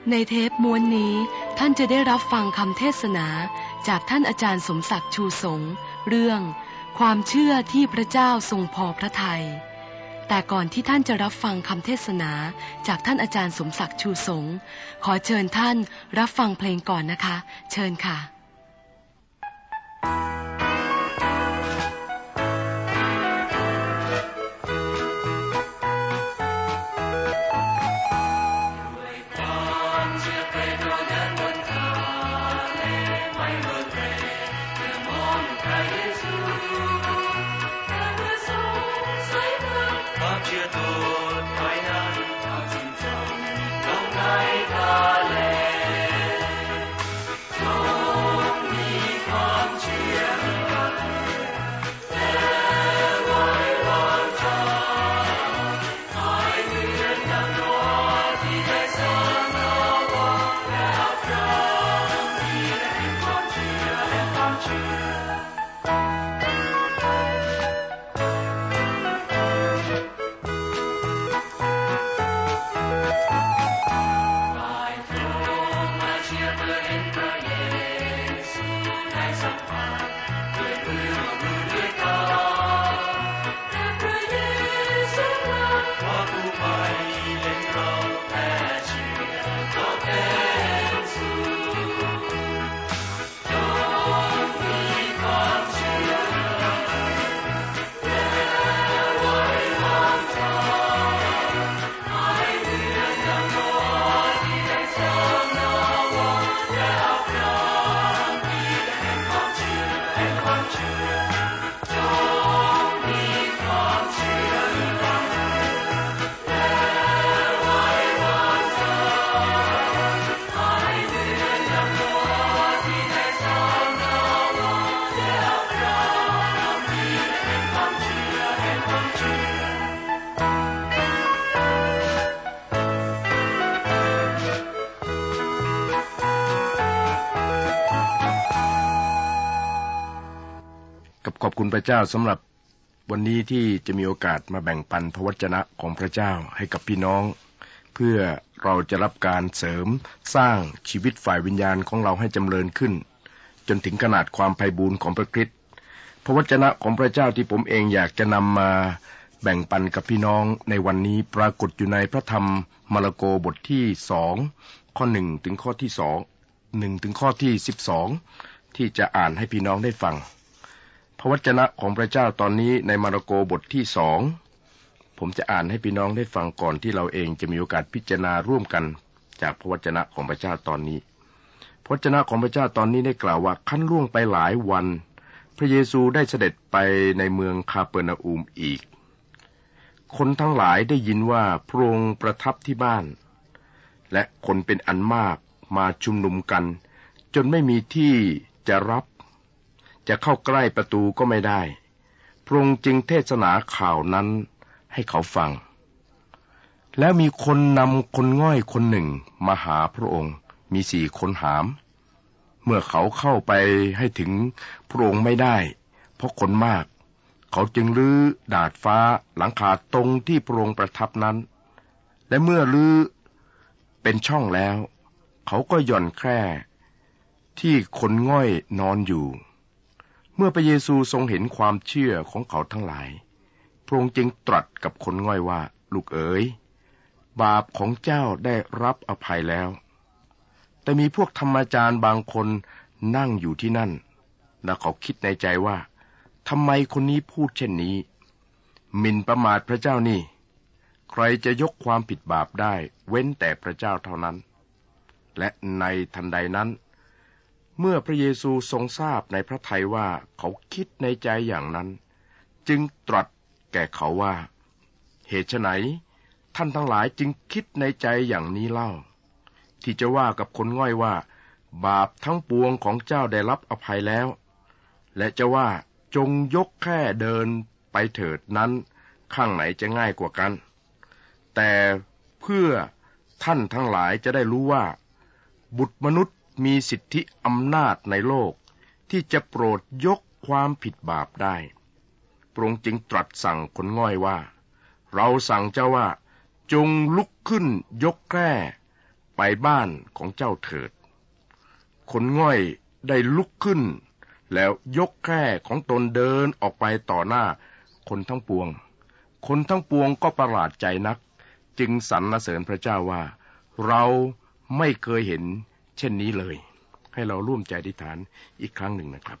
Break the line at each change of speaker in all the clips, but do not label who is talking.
ในเทปม้วนนี้ท่านจะได้รับฟังคำเทศนาจากท่านอาจารย์สมศักดิ์ชูสงฆ์เรื่องความเชื่อที่พระเจ้าทรงพอพระทัยแต่ก่อนที่ท่านจะรับฟังคำเทศนาจากท่านอาจารย์สมศักดิ์ชูสงฆ์ขอเชิญท่านรับฟังเพลงก่อนนะคะเชิญค่ะ
ขอบคุณพระเจ้าสำหรับวันนี้ที่จะมีโอกาสมาแบ่งปันพระวจนะของพระเจ้าให้กับพี่น้องเพื่อเราจะรับการเสริมสร้างชีวิตฝ่ายวิญญาณของเราให้จำเริญขึ้นจนถึงขนาดความไพบูลย์ของพระคริสต์พระวจนะของพระเจ้าที่ผมเองอยากจะนำมาแบ่งปันกับพี่น้องในวันนี้ปรากฏอยู่ในพระธรรมมาระโกบทที่2ข้อ1ถึงข้อที่1ถึงข้อที่12ที่จะอ่านให้พี่น้องได้ฟังพระวจนะของพระเจ้าตอนนี้ในมาระโกบทที่2ผมจะอ่านให้พี่น้องได้ฟังก่อนที่เราเองจะมีโอกาสพิจารณาร่วมกันจากพระวจนะของพระเจ้าตอนนี้พระวจนะของพระเจ้าตอนนี้ได้กล่าวว่าขั้นล่วงไปหลายวันพระเยซูได้เสด็จไปในเมืองคาเปอร์นาอูมอีกคนทั้งหลายได้ยินว่าพระองค์ประทับที่บ้านและคนเป็นอันมากมาชุมนุมกันจนไม่มีที่จะรับจะเข้าใกล้ประตูก็ไม่ได้พระองค์จึงเทศนาข่าวนั้นให้เขาฟังแล้วมีคนนำคนง่อยคนหนึ่งมาหาพระองค์มี4 คนหามเมื่อเขาเข้าไปให้ถึงพระองค์ไม่ได้เพราะคนมากเขาจึงรื้อดาดฟ้าหลังคาตรงที่พระองค์ประทับนั้นและเมื่อรื้อเป็นช่องแล้วเขาก็หย่อนแคร่ที่คนง่อยนอนอยู่เมื่อพระเยซูทรงเห็นความเชื่อของเขาทั้งหลายพระองค์จึงตรัสกับคนง่อยว่าลูกเอ๋ยบาปของเจ้าได้รับอภัยแล้วแต่มีพวกธรรมจารย์บางคนนั่งอยู่ที่นั่นและเขาคิดในใจว่าทำไมคนนี้พูดเช่นนี้หมิ่นประมาทพระเจ้านี่ใครจะยกความผิดบาปได้เว้นแต่พระเจ้าเท่านั้นและในทันใดนั้นเมื่อพระเยซูทรงทราบในพระทัยว่าเขาคิดในใจอย่างนั้นจึงตรัสแก่เขาว่าเหตุไฉนท่านทั้งหลายจึงคิดในใจอย่างนี้เล่าที่จะว่ากับคนง่อยว่าบาปทั้งปวงของเจ้าได้รับอภัยแล้วและจะว่าจงยกแค่เดินไปเถิดนั้นข้างไหนจะง่ายกว่ากันแต่เพื่อท่านทั้งหลายจะได้รู้ว่าบุตรมนุษย์มีสิทธิอำนาจในโลกที่จะโปรดยกความผิดบาปได้พระองค์จึงตรัสสั่งคนง่อยว่าเราสั่งเจ้าว่าจงลุกขึ้นยกแคร่ไปบ้านของเจ้าเถิดคนง่อยได้ลุกขึ้นแล้วยกแคร่ของตนเดินออกไปต่อหน้าคนทั้งปวงคนทั้งปวงก็ประหลาดใจนักจึงสรรเสริญพระเจ้าว่าเราไม่เคยเห็นเช่นนี้เลยให้เราร่วมใจอธิษฐานอีกครั้งหนึ่งนะครับ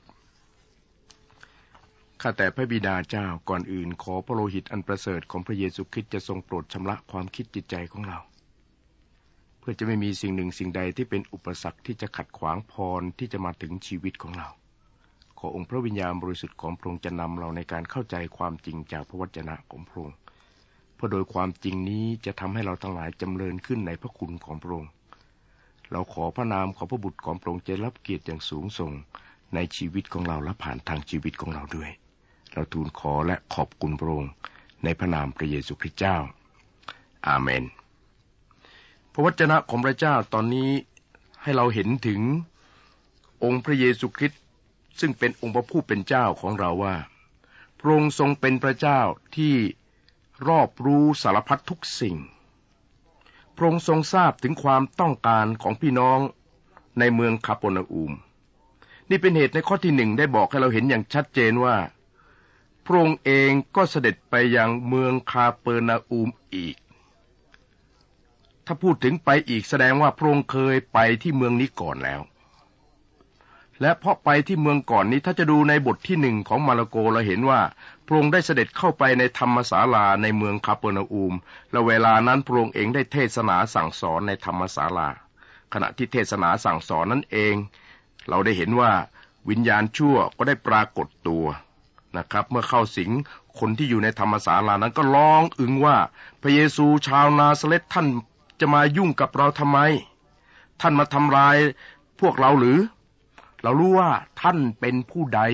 ข้าแต่พระบิดาเจ้าก่อนอื่นขอพระโลหิตอันประเสริฐของพระเยซูคริสต์จะทรงโปรดชำระความคิดจิตใจของเราเพื่อจะไม่มีสิ่งหนึ่งสิ่งใดที่เป็นอุปสรรคที่จะขัดขวางพรที่จะมาถึงชีวิตของเราขอองค์พระวิญญาณบริสุทธิ์ของพระองค์จะนำเราในการเข้าใจความจริงจากพระวจนะของพระองค์เพราะโดยความจริงนี้จะทำให้เราทั้งหลายจำเริญขึ้นในพระคุณของพระองค์เราขอพระนามของพระบุตรของพระองค์จะรับเกียรติอย่างสูงส่งในชีวิตของเราและผ่านทางชีวิตของเราด้วยเราทูลขอและขอบคุณพระองค์ในพระนามพระเยซูคริสต์เจ้าอาเมนพระวจนะของพระเจ้าตอนนี้ให้เราเห็นถึงองค์พระเยซูคริสต์ซึ่งเป็นองค์พระผู้เป็นเจ้าของเราว่าพระองค์ทรงเป็นพระเจ้าที่รอบรู้สารพัดทุกสิ่งพระองค์ทรงทราบถึงความต้องการของพี่น้องในเมืองคาเปอร์นาอูมนี่เป็นเหตุในข้อที่1ได้บอกให้เราเห็นอย่างชัดเจนว่าพระองค์เองก็เสด็จไปยังเมืองคาเปอร์นาอูมอีกถ้าพูดถึงไปอีกแสดงว่าพระองค์เคยไปที่เมืองนี้ก่อนแล้วและเพราะไปที่เมืองก่อนนี้ถ้าจะดูในบทที่1ของมาระโกเราเห็นว่าพระองค์ได้เสด็จเข้าไปในธรรมศาลาในเมืองคาเปอร์นาอูมและเวลานั้นพระองค์เองได้เทศนาสั่งสอนในธรรมศาลาขณะที่เทศนาสั่งสอนนั้นเองเราได้เห็นว่าวิญญาณชั่วก็ได้ปรากฏตัวนะครับเมื่อเข้าสิงคนที่อยู่ในธรรมศาลานั้นก็ร้องอึงว่าพระเยซูชาวนาซาเรตท่านจะมายุ่งกับเราทำไมท่านมาทำลายพวกเราหรือเรารู้ว่าท่านเป็นผู้ใด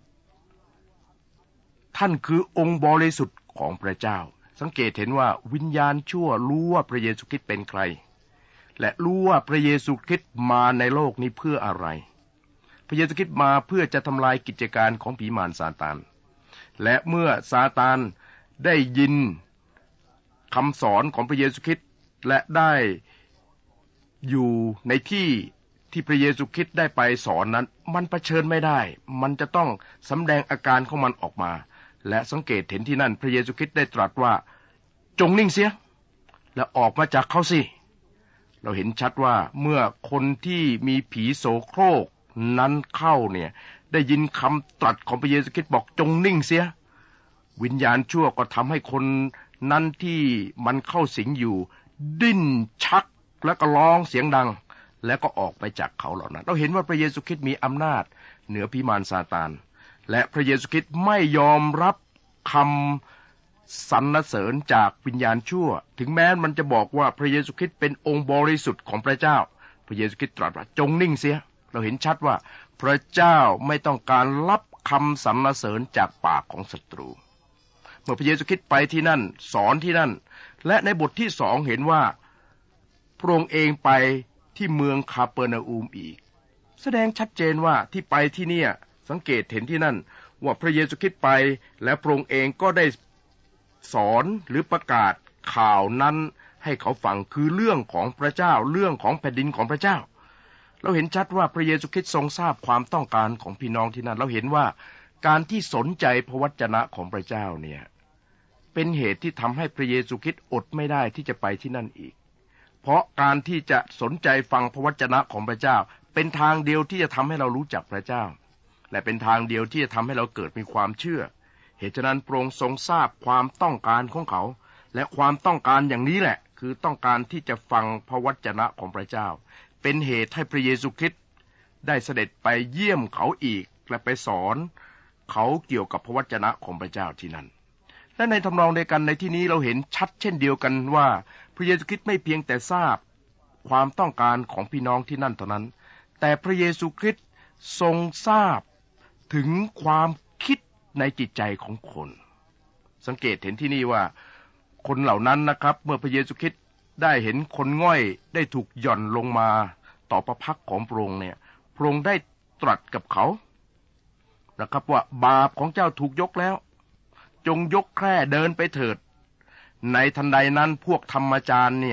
ท่านคือองค์บริสุทธิ์ของพระเจ้าสังเกตเห็นว่าวิญญาณชั่วรู้ว่าพระเยซูคริสต์เป็นใครและรู้ว่าพระเยซูคริสต์มาในโลกนี้เพื่ออะไรพระเยซูคริสต์มาเพื่อจะทำลายกิจการของผีมารซาตานและเมื่อซาตานได้ยินคำสอนของพระเยซูคริสต์และได้อยู่ในที่พระเยซูคริสต์ได้ไปสอนนั้นมันเผชิญไม่ได้มันจะต้องสำแดงอาการของมันออกมาและสังเกตเห็นที่นั่นพระเยซูคริสต์ได้ตรัสว่าจงนิ่งเสียและออกมาจากเขาสิเราเห็นชัดว่าเมื่อคนที่มีผีโสโครกนั้นเข้าเนี่ยได้ยินคำตรัสของพระเยซูคริสต์บอกจงนิ่งเสียวิญญาณชั่วก็ทำให้คนนั้นที่มันเข้าสิงอยู่ดิ้นชักและก็ร้องเสียงดังแล้วก็ออกไปจากเขาเหล่านั้นเราเห็นว่าพระเยซูคริสต์มีอำนาจเหนือผีมารซาตานและพระเยซูคริสต์ไม่ยอมรับคำสรรเสริญจากวิญญาณชั่วถึงแม้มันจะบอกว่าพระเยซูคริสต์เป็นองค์บริสุทธิ์ของพระเจ้าพระเยซูคริสต์ตรัสว่าจงนิ่งเสียเราเห็นชัดว่าพระเจ้าไม่ต้องการรับคำสรรเสริญจากปากของศัตรูเมื่อพระเยซูคริสต์ไปที่นั่นสอนที่นั่นและในบทที่2เห็นว่าพระองค์เองไปที่เมืองคาเปอร์นาอูมอีกแสดงชัดเจนว่าที่ไปที่เนี่ยสังเกตเห็นที่นั่นว่าพระเยซูคริสต์ไปและพระองค์เองก็ได้สอนหรือประกาศข่าวนั้นให้เขาฟังคือเรื่องของพระเจ้าเรื่องของแผ่นดินของพระเจ้าเราเห็นชัดว่าพระเยซูคริสต์ทรงทราบความต้องการของพี่น้องที่นั่นเราเห็นว่าการที่สนใจพระวจนะของพระเจ้าเนี่ยเป็นเหตุที่ทำให้พระเยซูคริสต์อดไม่ได้ที่จะไปที่นั่นอีกเพราะการที่จะสนใจฟังพระวจนะของพระเจ้าเป็นทางเดียวที่จะทำให้เรารู้จักพระเจ้าและเป็นทางเดียวที่จะทำให้เราเกิดมีความเชื่อเหตุฉะนั้นพระองค์ทรงทราบความต้องการของเขาและความต้องการอย่างนี้แหละคือต้องการที่จะฟังพระวจนะของพระเจ้าเป็นเหตุให้พระเยซูคริสต์ได้เสด็จไปเยี่ยมเขาอีกและไปสอนเขาเกี่ยวกับพระวจนะของพระเจ้าที่นั่นและในทำนองเดียวกันในที่นี้เราเห็นชัดเช่นเดียวกันว่าพระเยซูคริสต์ไม่เพียงแต่ทราบความต้องการของพี่น้องที่นั่นเท่านั้นแต่พระเยซูคริสต์ทรงทราบถึงความคิดในจิตใจของคนสังเกตเห็นที่นี่ว่าคนเหล่านั้นนะครับเมื่อพระเยซูคริสต์ได้เห็นคนง่อยได้ถูกหย่อนลงมาต่อพระพักของพระองค์เนี่ยพระองค์ได้ตรัสกับเขานะครับว่าบาปของเจ้าถูกยกแล้วจงยกแคร่เดินไปเถิดในทันใดนั้นพวกธรรมจารย์เนี่ย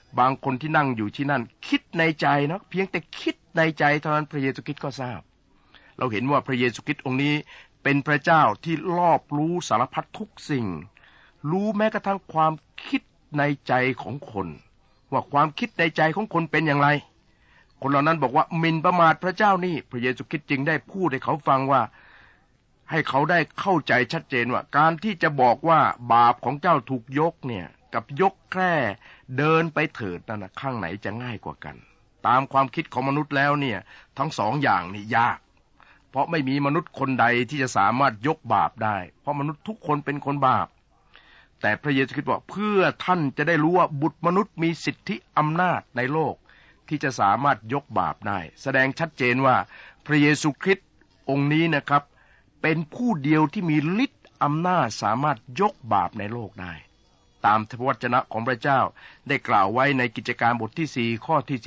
บางคนที่นั่งอยู่ที่นั่นคิดในใจนะเพียงแต่คิดในใจเท่านั้นพระเยซูคริสต์ก็ทราบเราเห็นว่าพระเยซูคริสต์องค์นี้เป็นพระเจ้าที่รอบรู้สารพัดทุกสิ่งรู้แม้กระทั่งความคิดในใจของคนว่าความคิดในใจของคนเป็นอย่างไรคนเหล่านั้นบอกว่าหมิ่นประมาทพระเจ้านี่พระเยซูคริสต์จึงได้พูดให้เขาฟังว่าให้เขาได้เข้าใจชัดเจนว่าการที่จะบอกว่าบาปของเจ้าถูกยกเนี่ยกับยกแค่เดินไปเถิดนั่นนะข้างไหนจะง่ายกว่ากันตามความคิดของมนุษย์แล้วเนี่ยทั้งสองอย่างนี่ยากเพราะไม่มีมนุษย์คนใดที่จะสามารถยกบาปได้เพราะมนุษย์ทุกคนเป็นคนบาปแต่พระเยซูคริสต์บอกเพื่อท่านจะได้รู้ว่าบุตรมนุษย์มีสิทธิอำนาจในโลกที่จะสามารถยกบาปได้แสดงชัดเจนว่าพระเยซูคริสต์องค์นี้นะครับเป็นผู้เดียวที่มีฤทธิ์อำนาจสามารถยกบาปในโลกได้ตามพระวจนะของพระเจ้าได้กล่าวไว้ในกิจการบทที่4ข้อที่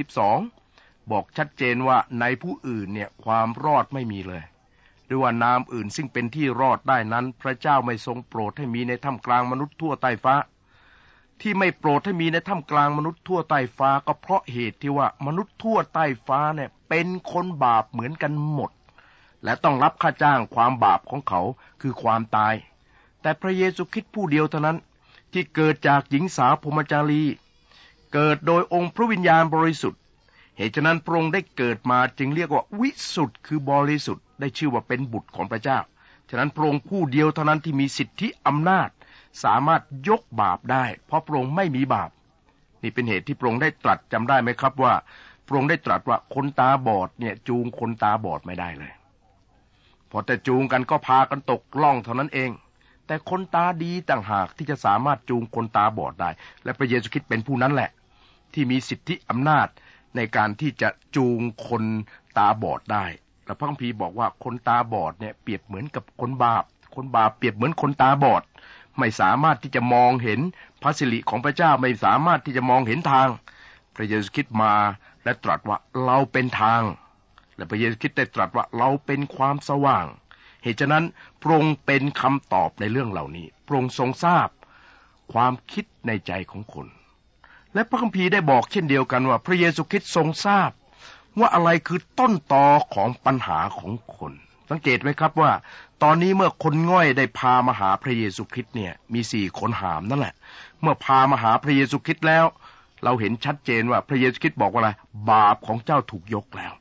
12บอกชัดเจนว่าในผู้อื่นเนี่ยความรอดไม่มีเลยหรือว่านามอื่นซึ่งเป็นที่รอดได้นั้นพระเจ้าไม่ทรงโปรดให้มีในท่ามกลางมนุษย์ทั่วใต้ฟ้าที่ไม่โปรดให้มีในท่ามกลางมนุษย์ทั่วใต้ฟ้าก็เพราะเหตุที่ว่ามนุษย์ทั่วใต้ฟ้าเนี่ยเป็นคนบาปเหมือนกันหมดและต้องรับค่าจ้างความบาปของเขาคือความตายแต่พระเยซูคริสต์ผู้เดียวเท่านั้นที่เกิดจากหญิงสาวพรหมจารีเกิดโดยองค์พระวิญญาณบริสุทธิ์เหตุฉะนั้นพระองค์ได้เกิดมาจึงเรียกว่าวิสุทธิ์คือบริสุทธิ์ได้ชื่อว่าเป็นบุตรของพระเจ้าฉะนั้นพระองค์ผู้เดียวเท่านั้นที่มีสิทธิอำนาจสามารถยกบาปได้เพราะพระองค์ไม่มีบาปนี่เป็นเหตุที่พระองค์ได้ตรัสจำได้ไหมครับว่าพระองค์ได้ตรัสว่าคนตาบอดเนี่ยจูงคนตาบอดไม่ได้เลยพอแต่จูงกันก็พากันตกล่องเท่านั้นเองแต่คนตาดีต่างหากที่จะสามารถจูงคนตาบอดได้และพระเยซูคริสต์เป็นผู้นั้นแหละที่มีสิทธิอำนาจในการที่จะจูงคนตาบอดได้และพระคัมภีร์บอกว่าคนตาบอดเนี่ยเปรียบเหมือนกับคนบาปคนบาปเปรียบเหมือนคนตาบอดไม่สามารถที่จะมองเห็นพระสิริของพระเจ้าไม่สามารถที่จะมองเห็นทางพระเยซูคริสต์มาและตรัสว่าเราเป็นทางและพระเยซูคริสต์ได้ตรัสว่าเราเป็นความสว่างเหตุฉะนั้นพระองค์เป็นคำตอบในเรื่องเหล่านี้พระองค์ทรงทราบความคิดในใจของคนและพระคัมภีร์ได้บอกเช่นเดียวกันว่าพระเยซูคริสต์ทรงทราบว่าอะไรคือต้นตอของปัญหาของคนสังเกตไหมครับว่าตอนนี้เมื่อคนง่อยได้พามาหาพระเยซูคริสต์เนี่ยมี4คนหามนั่นแหละเมื่อพามาหาพระเยซูคริสต์แล้วเราเห็นชัดเจนว่าพระเยซูคริสต์บอกว่าอะไรบาปของเจ้าถูกยกแล้ว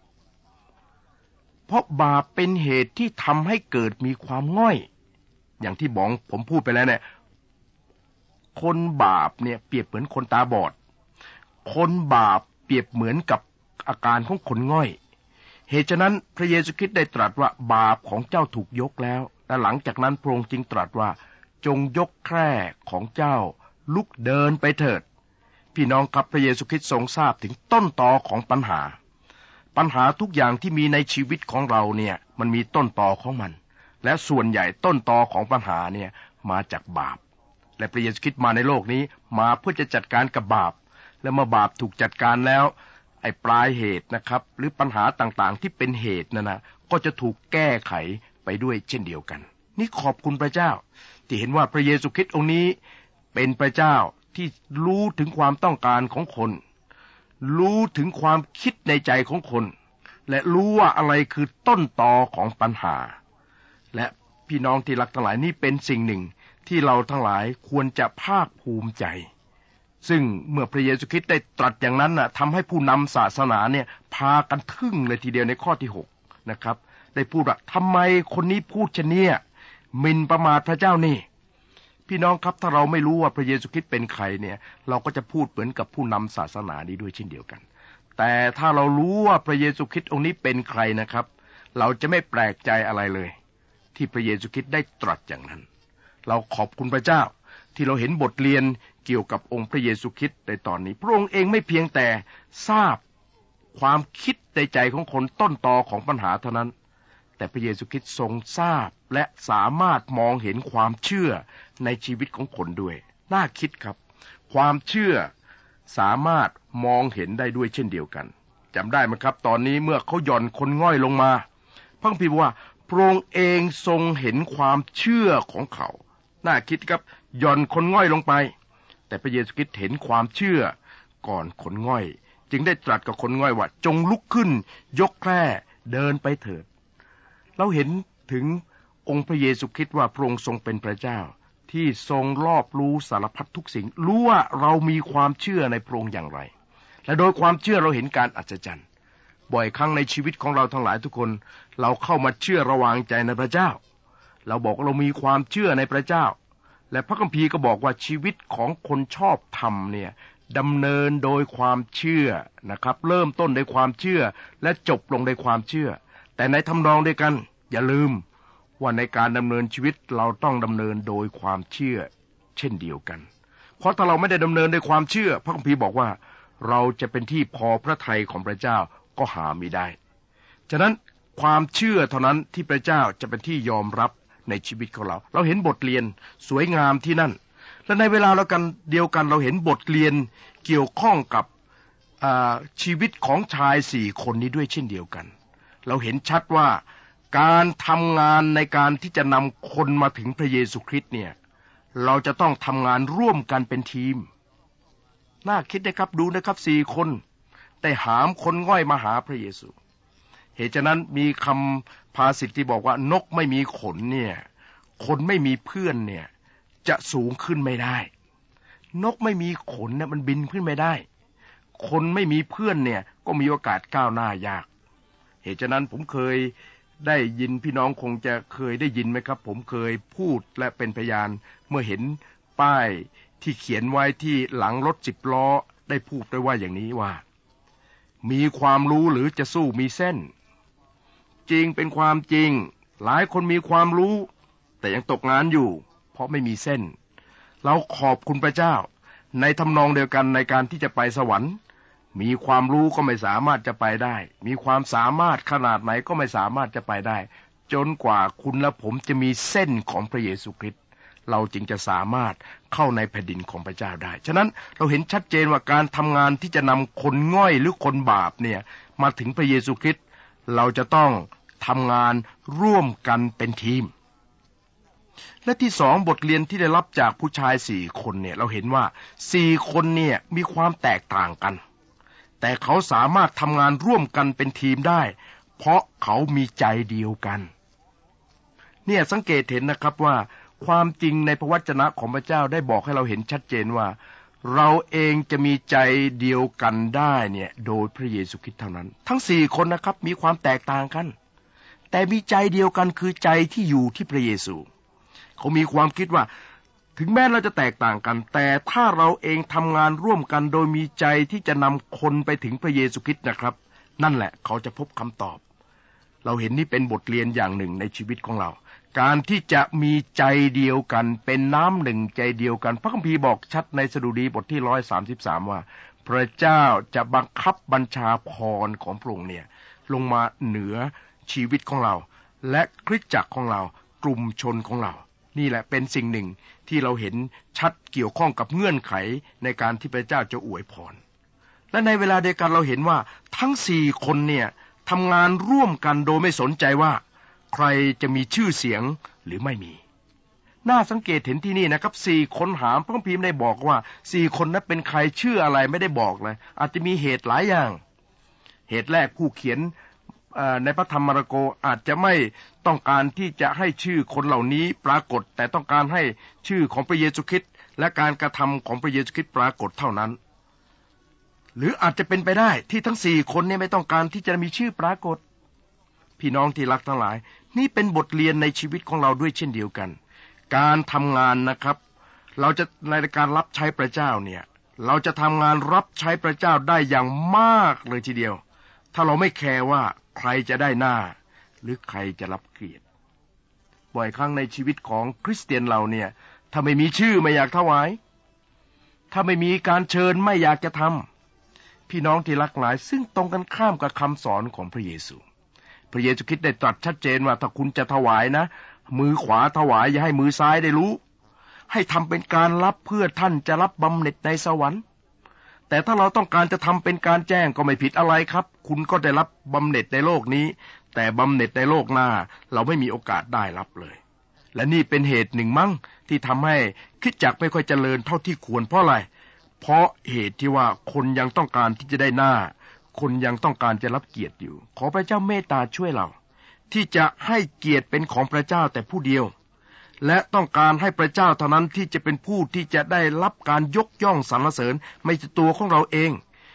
เพราะบาปเป็นเหตุที่ทำให้เกิดมีความง่อยอย่างที่ผมพูดไปแล้วเนี่ยคนบาปเนี่ยเปรียบเหมือนคนตาบอดคนบาปเปรียบเหมือนกับอาการของคนง่อยเหตุฉะนั้นพระเยซูคริสต์ได้ตรัสว่าบาปของเจ้าถูกยกแล้วและหลังจากนั้นพระองค์จึงตรัสว่าจงยกแคร่ของเจ้าลุกเดินไปเถิดพี่น้องครับพระเยซูคริสต์ทรงทราบถึงต้นตอของปัญหาทุกอย่างที่มีในชีวิตของเราเนี่ยมันมีต้นตอของมันและส่วนใหญ่ต้นตอของปัญหาเนี่ยมาจากบาปและพระเยซูคริสต์มาในโลกนี้มาเพื่อจะจัดการกับบาปและเมื่อบาปถูกจัดการแล้วไอ้ปลายเหตุนะครับหรือปัญหาต่างๆที่เป็นเหตุนั่นนะก็จะถูกแก้ไขไปด้วยเช่นเดียวกันนี่ขอบคุณพระเจ้าที่เห็นว่าพระเยซูคริสต์องค์นี้เป็นพระเจ้าที่รู้ถึงความต้องการของคนรู้ถึงความคิดในใจของคนและรู้ว่าอะไรคือต้นตอของปัญหาและพี่น้องที่รักทั้งหลายนี่เป็นสิ่งหนึ่งที่เราทั้งหลายควรจะภาคภูมิใจซึ่งเมื่อพระเยซูคริสต์ได้ตรัสอย่างนั้นทำให้ผู้นำศาสนาเนี่ยพากันทึ่งเลยทีเดียวในข้อที่6นะครับได้พูดว่าทำไมคนนี้พูดเช่นนี้หมิ่นประมาทพระเจ้านี่พี่น้องครับถ้าเราไม่รู้ว่าพระเยซูคริสต์เป็นใครเนี่ยเราก็จะพูดเหมือนกับผู้นำศาสนานี้ด้วยเช่นเดียวกันแต่ถ้าเรารู้ว่าพระเยซูคริสต์องค์นี้เป็นใครนะครับเราจะไม่แปลกใจอะไรเลยที่พระเยซูคริสต์ได้ตรัสอย่างนั้นเราขอบคุณพระเจ้าที่เราเห็นบทเรียนเกี่ยวกับองค์พระเยซูคริสต์ในตอนนี้พระองค์เองไม่เพียงแต่ทราบความคิดในใจของคนต้นตอของปัญหาเท่านั้นแต่พระเยซูคริสต์ทรงทราบและสามารถมองเห็นความเชื่อในชีวิตของคนด้วยน่าคิดครับความเชื่อสามารถมองเห็นได้ด้วยเช่นเดียวกันจำได้ไหมครับตอนนี้เมื่อเขาหย่อนคนง่อยลงมาพระคัมภีร์ว่าพระองค์เองทรงเห็นความเชื่อของเขาน่าคิดครับหย่อนคนง่อยลงไปแต่พระเยซูคริสต์เห็นความเชื่อก่อนขนง่อยจึงได้ตรัสกับขนง่อยว่าจงลุกขึ้นยกแคร่เดินไปเถิดเราเห็นถึงองค์พระเยซูคริสต์ว่าพระองค์ทรงเป็นพระเจ้าที่ทรงรอบรู้สารพัดทุกสิ่งรู้ว่าเรามีความเชื่อในพระองค์อย่างไรและโดยความเชื่อเราเห็นการอัศจรรย์บ่อยครั้งในชีวิตของเราทั้งหลายทุกคนเราเข้ามาเชื่อระวางใจในพระเจ้าเราบอกเรามีความเชื่อในพระเจ้าและพระคัมภีร์ก็บอกว่าชีวิตของคนชอบธรรมเนี่ยดำเนินโดยความเชื่อนะครับเริ่มต้นด้วยความเชื่อและจบลงด้วยความเชื่อแต่ในทำนองเดียวกันอย่าลืมว่าในการดำเนินชีวิตเราต้องดำเนินโดยความเชื่อเช่นเดียวกันเพราะถ้าเราไม่ได้ดำเนินด้วยความเชื่อพระคัมภีร์บอกว่าเราจะเป็นที่พอพระทัยของพระเจ้าก็หาไม่ได้ฉะนั้นความเชื่อเท่านั้นที่พระเจ้าจะเป็นที่ยอมรับในชีวิตของเราเห็นบทเรียนสวยงามที่นั่นและในเวลาเดียวกันเราเห็นบทเรียนเกี่ยวข้องกับชีวิตของชาย4 คนนี้ด้วยเช่นเดียวกันเราเห็นชัดว่าการทำงานในการที่จะนำคนมาถึงพระเยซูคริสต์เนี่ยเราจะต้องทำงานร่วมกันเป็นทีมน่าคิดนะครับดูนะครับ4 คนได้หามคนง่อยมาหาพระเยซูเหตุฉะนั้นมีคำภาษิตที่บอกว่านกไม่มีขนเนี่ยคนไม่มีเพื่อนเนี่ยจะสูงขึ้นไม่ได้นกไม่มีขนเนี่ยมันบินขึ้นไม่ได้คนไม่มีเพื่อนเนี่ยก็มีโอกาสก้าวหน้ายากเหตุฉะนั้นผมเคยได้ยินพี่น้องคงจะเคยได้ยินไหมครับผมเคยพูดและเป็นพยานเมื่อเห็นป้ายที่เขียนไว้ที่หลังรถ10 ล้อได้พูดด้วยว่าอย่างนี้ว่ามีความรู้หรือจะสู้มีเส้นจริงเป็นความจริงหลายคนมีความรู้แต่ยังตกงานอยู่เพราะไม่มีเส้นเราขอบคุณพระเจ้าในทำนองเดียวกันในการที่จะไปสวรรค์มีความรู้ก็ไม่สามารถจะไปได้มีความสามารถขนาดไหนก็ไม่สามารถจะไปได้จนกว่าคุณและผมจะมีเส้นของพระเยซูคริสต์เราจึงจะสามารถเข้าในแผ่นดินของพระเจ้าได้ฉะนั้นเราเห็นชัดเจนว่าการทำงานที่จะนำคนง่อยหรือคนบาปเนี่ยมาถึงพระเยซูคริสต์เราจะต้องทำงานร่วมกันเป็นทีมและที่2บทเรียนที่ได้รับจากผู้ชาย4 คนเนี่ยเราเห็นว่า4 คนเนี่ยมีความแตกต่างกันแต่เขาสามารถทำงานร่วมกันเป็นทีมได้เพราะเขามีใจเดียวกันเนี่ยสังเกตเห็นนะครับว่าความจริงในพระวจนะของพระเจ้าได้บอกให้เราเห็นชัดเจนว่าเราเองจะมีใจเดียวกันได้เนี่ยโดยพระเยซูคริสต์เท่านั้นทั้ง4 คนนะครับมีความแตกต่างกันแต่มีใจเดียวกันคือใจที่อยู่ที่พระเยซูเขามีความคิดว่าถึงแม้เราจะแตกต่างกันแต่ถ้าเราเองทำงานร่วมกันโดยมีใจที่จะนำคนไปถึงพระเยซูคริสต์นะครับนั่นแหละเขาจะพบคำตอบเราเห็นนี่เป็นบทเรียนอย่างหนึ่งในชีวิตของเราการที่จะมีใจเดียวกันเป็นน้ำหนึ่งใจเดียวกันพระคัมภีร์บอกชัดในสดุดีบทที่133ว่าพระเจ้าจะบังคับบัญชาพรของพระองค์เนี่ยลงมาเหนือชีวิตของเราและคริสตจักรของเรากลุ่มชนของเรานี่แหละเป็นสิ่งหนึ่งที่เราเห็นชัดเกี่ยวข้องกับเงื่อนไขในการที่พระเจ้าจะอวยพรและในเวลาเดียวกันเราเห็นว่าทั้ง4 คนเนี่ยทำงานร่วมกันโดยไม่สนใจว่าใครจะมีชื่อเสียงหรือไม่มีน่าสังเกตเห็นที่นี่นะครับ4 คนหามพระคัมภีร์ไม่ได้บอกว่า4 คนนั้นเป็นใครชื่ออะไรไม่ได้บอกเลยอาจจะมีเหตุหลายอย่างเหตุแรกผู้เขียนในพระธรรมมาระโกอาจจะไม่ต้องการที่จะให้ชื่อคนเหล่านี้ปรากฏแต่ต้องการให้ชื่อของพระเยซูคริสต์และการกระทำของพระเยซูคริสต์ปรากฏเท่านั้นหรืออาจจะเป็นไปได้ที่ทั้ง4 คนนี้ไม่ต้องการที่จะมีชื่อปรากฏพี่น้องที่รักทั้งหลายนี่เป็นบทเรียนในชีวิตของเราด้วยเช่นเดียวกันการทำงานนะครับเราจะในการรับใช้พระเจ้าเนี่ยเราจะทำงานรับใช้พระเจ้าได้อย่างมากเลยทีเดียวถ้าเราไม่แคร์ว่าใครจะได้หน้าหรือใครจะรับเกียรติบ่อยครั้งในชีวิตของคริสเตียนเราเนี่ยถ้าไม่มีชื่อไม่อยากถวายถ้าไม่มีการเชิญไม่อยากจะทำพี่น้องที่รักหลายซึ่งตรงกันข้ามกับคำสอนของพระเยซูพระเยซูคริสต์ได้ตรัสชัดเจนว่าถ้าคุณจะถวายนะมือขวาถวายอย่าให้มือซ้ายได้รู้ให้ทำเป็นการรับเพื่อท่านจะรับบำเหน็จในสวรรค์แต่ถ้าเราต้องการจะทำเป็นการแจ้งก็ไม่ผิดอะไรครับคุณก็ได้รับบำเหน็จในโลกนี้แต่บำเหน็จในโลกหน้าเราไม่มีโอกาสได้รับเลยและนี่เป็นเหตุหนึ่งมั้งที่ทำให้คริสตจักรไม่ค่อยเจริญเท่าที่ควรเพราะอะไรเพเพราะเหตุที่ว่าคนยังต้องการที่จะได้หน้าคนยังต้องการจะรับเกียรติอยู่ขอพระเจ้าเมตตาช่วยเราที่จะให้เกียรติเป็นของพระเจ้าแต่ผู้เดียวและต้องการให้พระเจ้าเท่านั้นที่จะเป็นผู้ที่จะได้รับการยกย่องสรรเสริญไม่ใช่ตัวของเราเอง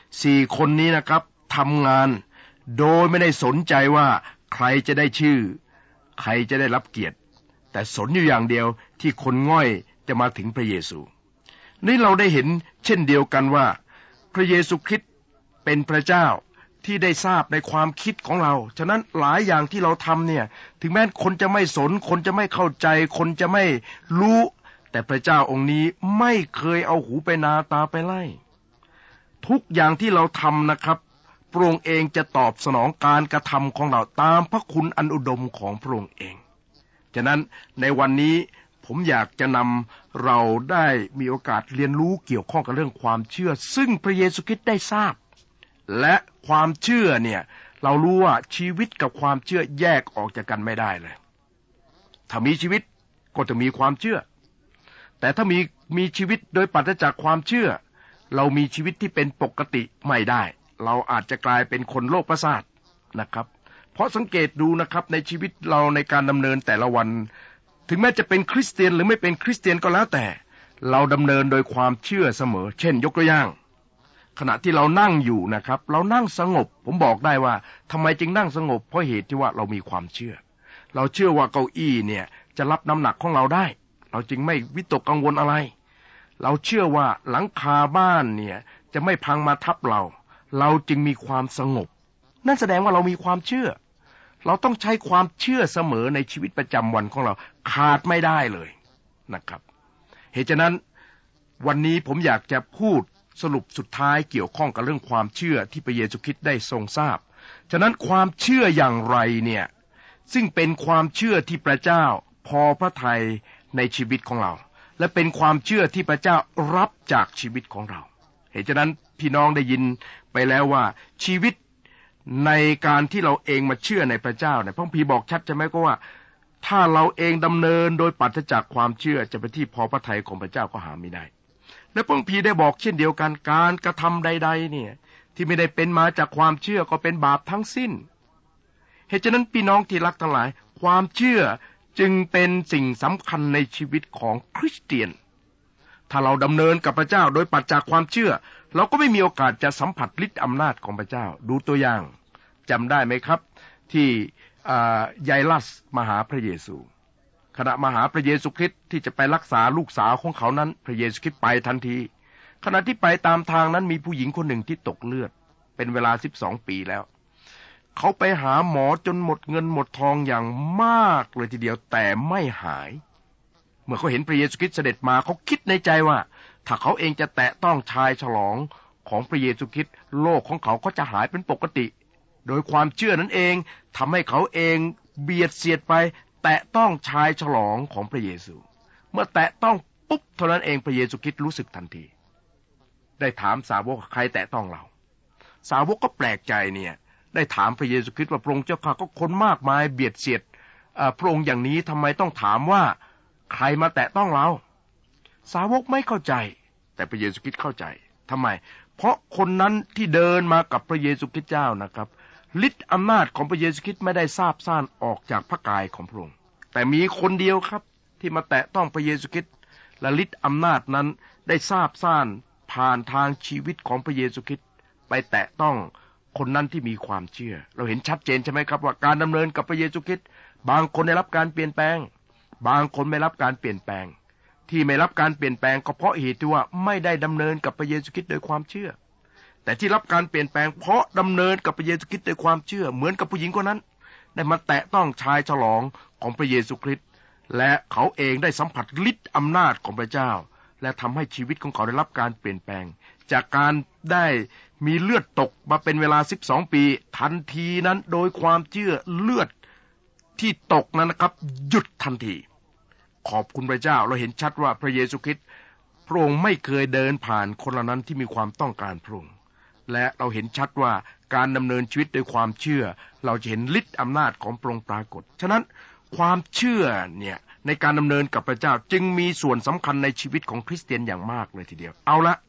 4 คนนี้นะครับทำงานโดยไม่ได้สนใจว่าใครจะได้ชื่อใครจะได้รับเกียรติแต่สนอยู่อย่างเดียวที่คนง่อยจะมาถึงพระเยซูนี่เราได้เห็นเช่นเดียวกันว่าพระเยซูคริสต์เป็นพระเจ้าที่ได้ทราบในความคิดของเราฉะนั้นหลายอย่างที่เราทำเนี่ยถึงแม้คนจะไม่สนคนจะไม่เข้าใจคนจะไม่รู้แต่พระเจ้าองค์นี้ไม่เคยเอาหูไปนาตาไปไล่ทุกอย่างที่เราทำนะครับพระองค์เองจะตอบสนองการกระทำของเราตามพระคุณอันอุดมของพระองค์เองฉะนั้นในวันนี้ผมอยากจะนำเราได้มีโอกาสเรียนรู้เกี่ยวข้องกับเรื่องความเชื่อซึ่งพระเยซูคริสต์ได้ทราบและความเชื่อเนี่ยเรารู้ว่าชีวิตกับความเชื่อแยกออกจากกันไม่ได้เลยถ้ามีชีวิตก็จะมีความเชื่อแต่ถ้ามีชีวิตโดยปราศจากความเชื่อเรามีชีวิตที่เป็นปกติไม่ได้เราอาจจะกลายเป็นคนโรคประสาทนะครับเพราะสังเกตดูนะครับในชีวิตเราในการดำเนินแต่ละวันถึงแม้จะเป็นคริสเตียนหรือไม่เป็นคริสเตียนก็แล้วแต่เราดำเนินโดยความเชื่อเสมอเช่นยกตัวอย่างขณะที่เรานั่งอยู่นะครับเรานั่งสงบผมบอกได้ว่าทำไมจึงนั่งสงบเพราะเหตุที่ว่าเรามีความเชื่อเราเชื่อว่าเก้าอี้เนี่ยจะรับน้ำหนักของเราได้เราจึงไม่วิตกกังวลอะไรเราเชื่อว่าหลังคาบ้านเนี่ยจะไม่พังมาทับเราจึงมีความสงบนั่นแสดงว่าเรามีความเชื่อเราต้องใช้ความเชื่อเสมอในชีวิตประจำวันของเราขาดไม่ได้เลยนะครับเหตุฉะนั้นวันนี้ผมอยากจะพูดสรุปสุดท้ายเกี่ยวข้องกับเรื่องความเชื่อที่พระเยซูคริสต์ได้ทรงทราบฉะนั้นความเชื่ออย่างไรเนี่ยซึ่งเป็นความเชื่อที่พระเจ้าพอพระทัยในชีวิตของเราและเป็นความเชื่อที่พระเจ้ารับจากชีวิตของเราเหตุฉะนั้นพี่น้องได้ยินไปแล้วว่าชีวิตในการที่เราเองมาเชื่อในพระเจ้าเนี่ยพระคัมภีร์บอกชัดใช่ไหมก็ว่าถ้าเราเองดำเนินโดยปราศจากความเชื่อจะเป็นที่พอพระทัยของพระเจ้าก็หาไม่ได้และพระคัมภีร์ได้บอกเช่นเดียวกันการกระทำใดๆเนี่ยที่ไม่ได้เป็นมาจากความเชื่อก็เป็นบาปทั้งสิ้นเหตุฉะนั้นพี่น้องที่รักทั้งหลายความเชื่อจึงเป็นสิ่งสำคัญในชีวิตของคริสเตียนถ้าเราดำเนินกับพระเจ้าโดยปราศจากความเชื่อเราก็ไม่มีโอกาสจะสัมผัสฤทธิ์อำนาจของพระเจ้าดูตัวอย่างจำได้ไหมครับที่ไยรัสมาหาพระเยซูขณะมาหาพระเยซูคริสต์ที่จะไปรักษาลูกสาวของเขานั้นพระเยซูคริสต์ไปทันทีขณะที่ไปตามทางนั้นมีผู้หญิงคนหนึ่งที่ตกเลือดเป็นเวลา12 ปีแล้วเขาไปหาหมอจนหมดเงินหมดทองอย่างมากเลยทีเดียวแต่ไม่หายเมื่อเขาเห็นพระเยซูคริสต์เสด็จมาเขาคิดในใจว่าถ้าเขาเองจะแตะต้องชายฉลองของพระเยซูคริสต์โรคของเขาก็จะหายเป็นปกติโดยความเชื่อนั้นเองทำให้เขาเองเบียดเสียดไปแตะต้องชายฉลองของพระเยซูเมื่อแตะต้องปุ๊บเท่านั้นเองพระเยซูคริสต์รู้สึกทันทีได้ถามสาวกใครแตะต้องเราสาวกก็แปลกใจเนี่ยได้ถามพระเยซูคริสต์ว่าพระองค์เจ้าข้าก็คนมากมายเบียดเสียดพระองค์อย่างนี้ทำไมต้องถามว่าใครมาแตะต้องเราสาวกไม่เข้าใจแต่พระเยซูคริสต์เข้าใจทำไมเพราะคนนั้นที่เดินมากับพระเยซูคริสต์เจ้านะครับฤทธิ์อำนาจของพระเยซูคริสต์ไม่ได้ทราบซ่านออกจากพระกายของพระองค์แต่มีคนเดียวครับที่มาแตะต้องพระเยซูคริสต์และฤทธิ์อำนาจนั้นได้ทราบซ่านผ่านทางชีวิตของพระเยซูคริสต์ไปแตะต้องคนนั้นที่มีความเชื่อเราเห็นชัดเจนใช่ไหมครับว่าการดำเนินกับพระเยซูคริสต์บางคนได้รับการเปลี่ยนแปลงบางคนไม่รับการเปลี่ยนแปลงที่ไม่รับการเปลี่ยนแปลงก็เพราะเหตุที่ว่าไม่ได้ดำเนินกับพระเยซูคริสต์โดยความเชื่อแต่ที่รับการเปลี่ยนแปลงเพราะดำเนินกับพระเยซูคริสต์ด้วยความเชื่อเหมือนกับผู้หญิงคนนั้นได้มาแตะต้องชายฉลองของพระเยซูคริสต์และเขาเองได้สัมผัสฤทธิ์อำนาจของพระเจ้าและทำให้ชีวิตของเขาได้รับการเปลี่ยนแปลงจากการได้มีเลือดตกมาเป็นเวลา12 ปีทันทีนั้นโดยความเชื่อเลือดที่ตกนั้นนะครับหยุดทันทีขอบคุณพระเจ้าเราเห็นชัดว่าพระเยซูคริสต์พระองค์ไม่เคยเดินผ่านคนเหล่านั้นที่มีความต้องการพระองค์และเราเห็นชัดว่าการดำเนินชีวิตด้วยความเชื่อเราจะเห็นฤทธิ์อำนาจของพระองค์ปรากฏฉะนั้นความเชื่อเนี่ยในการดำเนินกับพระเจ้าจึงมีส่วนสำคัญในชีวิตของคริสเตียนอย่างมากเลยทีเดียวเอาละ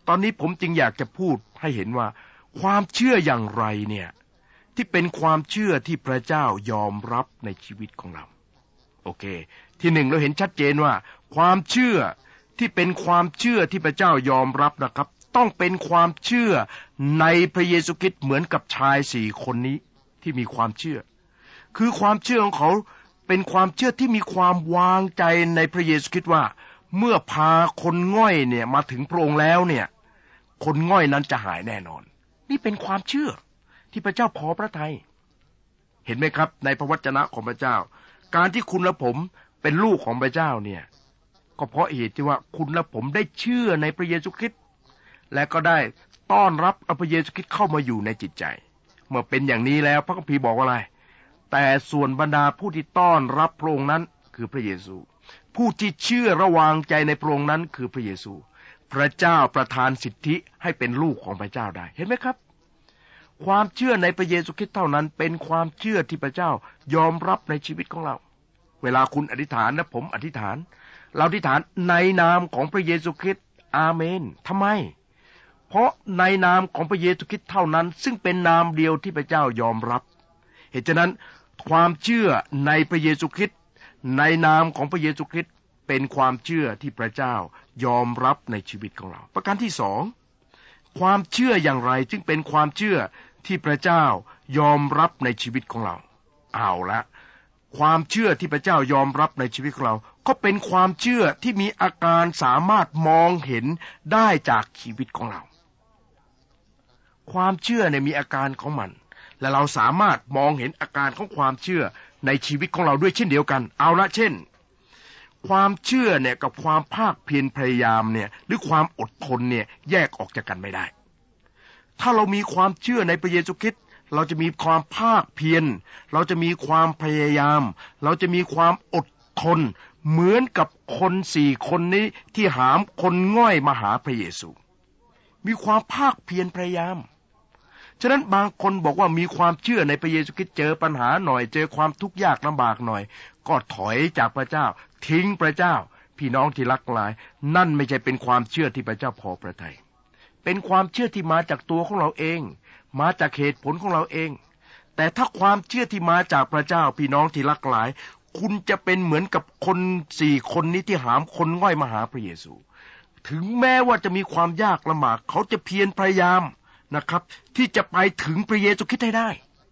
ตอนนี้ผมจึงอยากจะพูดให้เห็นว่าความเชื่ออย่างไรเนี่ยที่เป็นความเชื่อที่พระเจ้ายอมรับในชีวิตของเราโอเคที่หนึ่งเราเห็นชัดเจนว่าความเชื่อที่เป็นความเชื่อที่พระเจ้ายอมรับนะครับต้องเป็นความเชื่อในพระเยซูคริสต์เหมือนกับชาย4 คนนี้ที่มีความเชื่อคือความเชื่อของเขาเป็นความเชื่อที่มีความวางใจในพระเยซูคริสต์ว่าเมื่อพาคนง่อยเนี่ยมาถึงพระองค์แล้วเนี่ยคนง่อยนั้นจะหายแน่นอนนี่เป็นความเชื่อที่พระเจ้าพอพระทัยเห็นไหมครับในพระวจนะของพระเจ้าการที่คุณและผมเป็นลูกของพระเจ้าเนี่ยก็เพราะเหตุที่ว่าคุณและผมได้เชื่อในพระเยซูคริสต์และก็ได้ต้อนรับพระเยซูคริสต์เข้ามาอยู่ในจิตใจเมื่อเป็นอย่างนี้แล้วพระคัมภีร์บอกว่าอะไรแต่ส่วนบรรดาผู้ที่ต้อนรับพระองค์นั้นคือพระเยซูผู้ที่เชื่อระวางใจในพระองค์นั้นคือพระเยซูพระเจ้าประทานสิทธิให้เป็นลูกของพระเจ้าได้เห็นไหมครับความเชื่อในพระเยซูคริสต์เท่านั้นเป็นความเชื่อที่พระเจ้ายอมรับในชีวิตของเราเวลาคุณอธิษฐานและผมอธิษฐานเราอธิษฐานในนามของพระเยซูคริสต์อาเมนทำไมเพราะในนามของพระเยซูคริสต์เท่านั้นซึ่งเป็นนามเดียวที่พระเจ้ายอมรับเหตุฉะนั้นความเชื่อในพระเยซูคริสต์ในนามของพระเยซูคริสต์เป็นความเชื่อที่พระเจ้ายอมรับในชีวิตของเราประการที่2ความเชื่ออย่างไรจึงเป็นความเชื่อที่พระเจ้ายอมรับในชีวิตของเราเอาละความเชื่อที่พระเจ้ายอมรับในชีวิตของเราก็เป็นความเชื่อที่มีอาการสามารถมองเห็นได้จากชีวิตของเราความเชื่อเนี่ยมีอาการของมันและเราสามารถมองเห็นอาการของความเชื่อในชีวิตของเราด้วยเช่นเดียวกันเอาละเช่นความเชื่อเนี่ยกับความภาคเพียรพยายามเนี่ยหรือความอดทนเนี่ยแยกออกจากกันไม่ได้ถ้าเรามีความเชื่อในพระเยซูคริสต์เราจะมีความภาคเพียรเราจะมีความพยายามเราจะมีความอดทนเหมือนกับคน4 คนนี้ที่หามคนง่อยมาหาพระเยซูมีความภาคเพียรพยายามฉะนั้นบางคนบอกว่ามีความเชื่อในพระเยซูคริสต์เจอปัญหาหน่อยเจอความทุกข์ยากลำบากหน่อยก็ถอยจากพระเจ้าทิ้งพระเจ้าพี่น้องที่รักหลายนั่นไม่ใช่เป็นความเชื่อที่พระเจ้าพอพระทัยเป็นความเชื่อที่มาจากตัวของเราเองมาจากเหตุผลของเราเองแต่ถ้าความเชื่อที่มาจากพระเจ้าพี่น้องที่รักหลายคุณจะเป็นเหมือนกับคน4 คนนี้ที่หามคนง่อยมาหาพระเยซูถึงแม้ว่าจะมีความยากลำบากเขาจะเพียรพยายามนะครับที่จะไปถึงพระเยซูคริสต์ให้ได้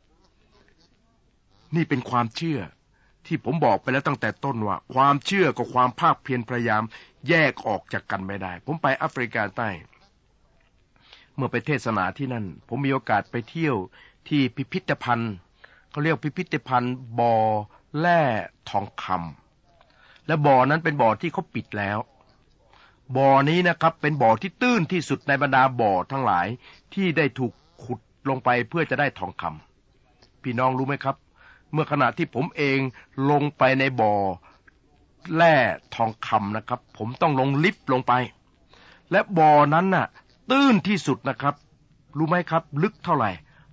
นี่เป็นความเชื่อที่ผมบอกไปแล้วตั้งแต่ต้นว่าความเชื่อกับความภาคเพียรพยายามแยกออกจากกันไม่ได้ผมไปแอฟริกาใต้เมื่อไปเทศนาที่นั่นผมมีโอกาสไปเที่ยวที่พิพิธภัณฑ์เขาเรียกพิพิธภัณฑ์บ่อแร่ทองคำและบ่อนั้นเป็นบ่อที่เขาปิดแล้วบ่อนี้นะครับเป็นบ่อที่ตื้นที่สุดในบรรดาบ่อทั้งหลายที่ได้ถูกขุดลงไปเพื่อจะได้ทองคำพี่น้องรู้ไหมครับเมื่อขณะที่ผมเองลงไปในบ่อแร่ทองคำนะครับผมต้องลงลิฟต์ลงไปและบ่อนั้นน่ะตื้นที่สุดนะครับรู้ไหมครับลึกเท่าไหร่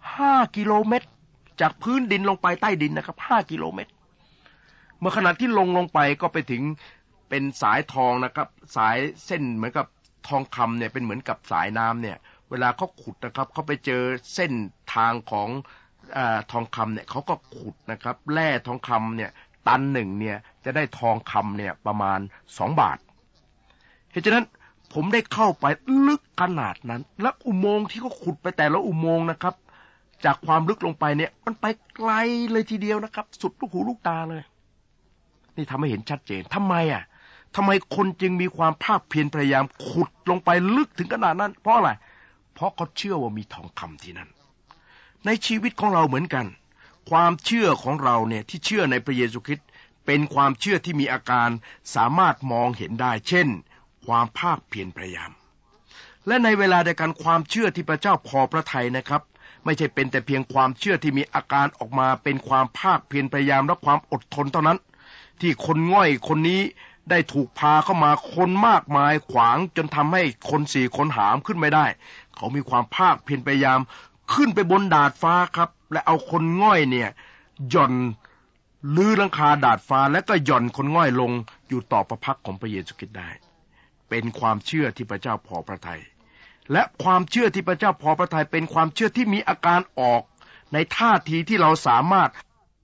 5 กิโลเมตรจากพื้นดินลงไปใต้ดินนะครับ5 กิโลเมตรเมื่อขณะที่ลงไปก็ไปถึงเป็นสายทองนะครับสายเส้นเหมือนกับทองคำเนี่ยเป็นเหมือนกับสายน้ำเนี่ยเวลาเขาขุดนะครับเขาไปเจอเส้นทางของทองคำเนี่ยเขาก็ขุดนะครับแร่ทองคำเนี่ยตัน1เนี่ยจะได้ทองคำเนี่ยประมาณ2 บาทเหตุฉะนั้นผมได้เข้าไปลึกขนาดนั้นและอุโมงค์ที่เขาขุดไปแต่ละอุโมงค์นะครับจากความลึกลงไปเนี่ยมันไปไกลเลยทีเดียวนะครับสุดลูกหูลูกตาเลยนี่ทำให้เห็นชัดเจนทำไมคนจึงมีความภาคเพียรพยายามขุดลงไปลึกถึงขนาดนั้นเพราะอะไรเพราะเขาเชื่อว่ามีทองคำที่นั่นในชีวิตของเราเหมือนกันความเชื่อของเราเนี่ยที่เชื่อในพระเยซูคริสต์เป็นความเชื่อที่มีอาการสามารถมองเห็นได้เช่นความภาคเพียรพยายามและในเวลาเดียวกันความเชื่อที่พระเจ้าพอพระทัยนะครับไม่ใช่เป็นแต่เพียงความเชื่อที่มีอาการออกมาเป็นความภาคเพียรพยายามและความอดทนเท่านั้นที่คนง่อยคนนี้ได้ถูกพาเข้ามาคนมากมายขวางจนทำให้คน4 คนหามขึ้นไม่ได้เขามีความภาคเพียรพยายามขึ้นไปบนดาดฟ้าครับและเอาคนง่อยเนี่ยหย่อนลื้อหลังคาดาดฟ้าและก็หย่อนคนง่อยลงอยู่ต่อพระพักของพระเยซูคริสต์ได้เป็นความเชื่อที่พระเจ้าพอพระทัยและความเชื่อที่พระเจ้าพอพระทัยเป็นความเชื่อที่มีอาการออกในท่าทีที่เราสามารถ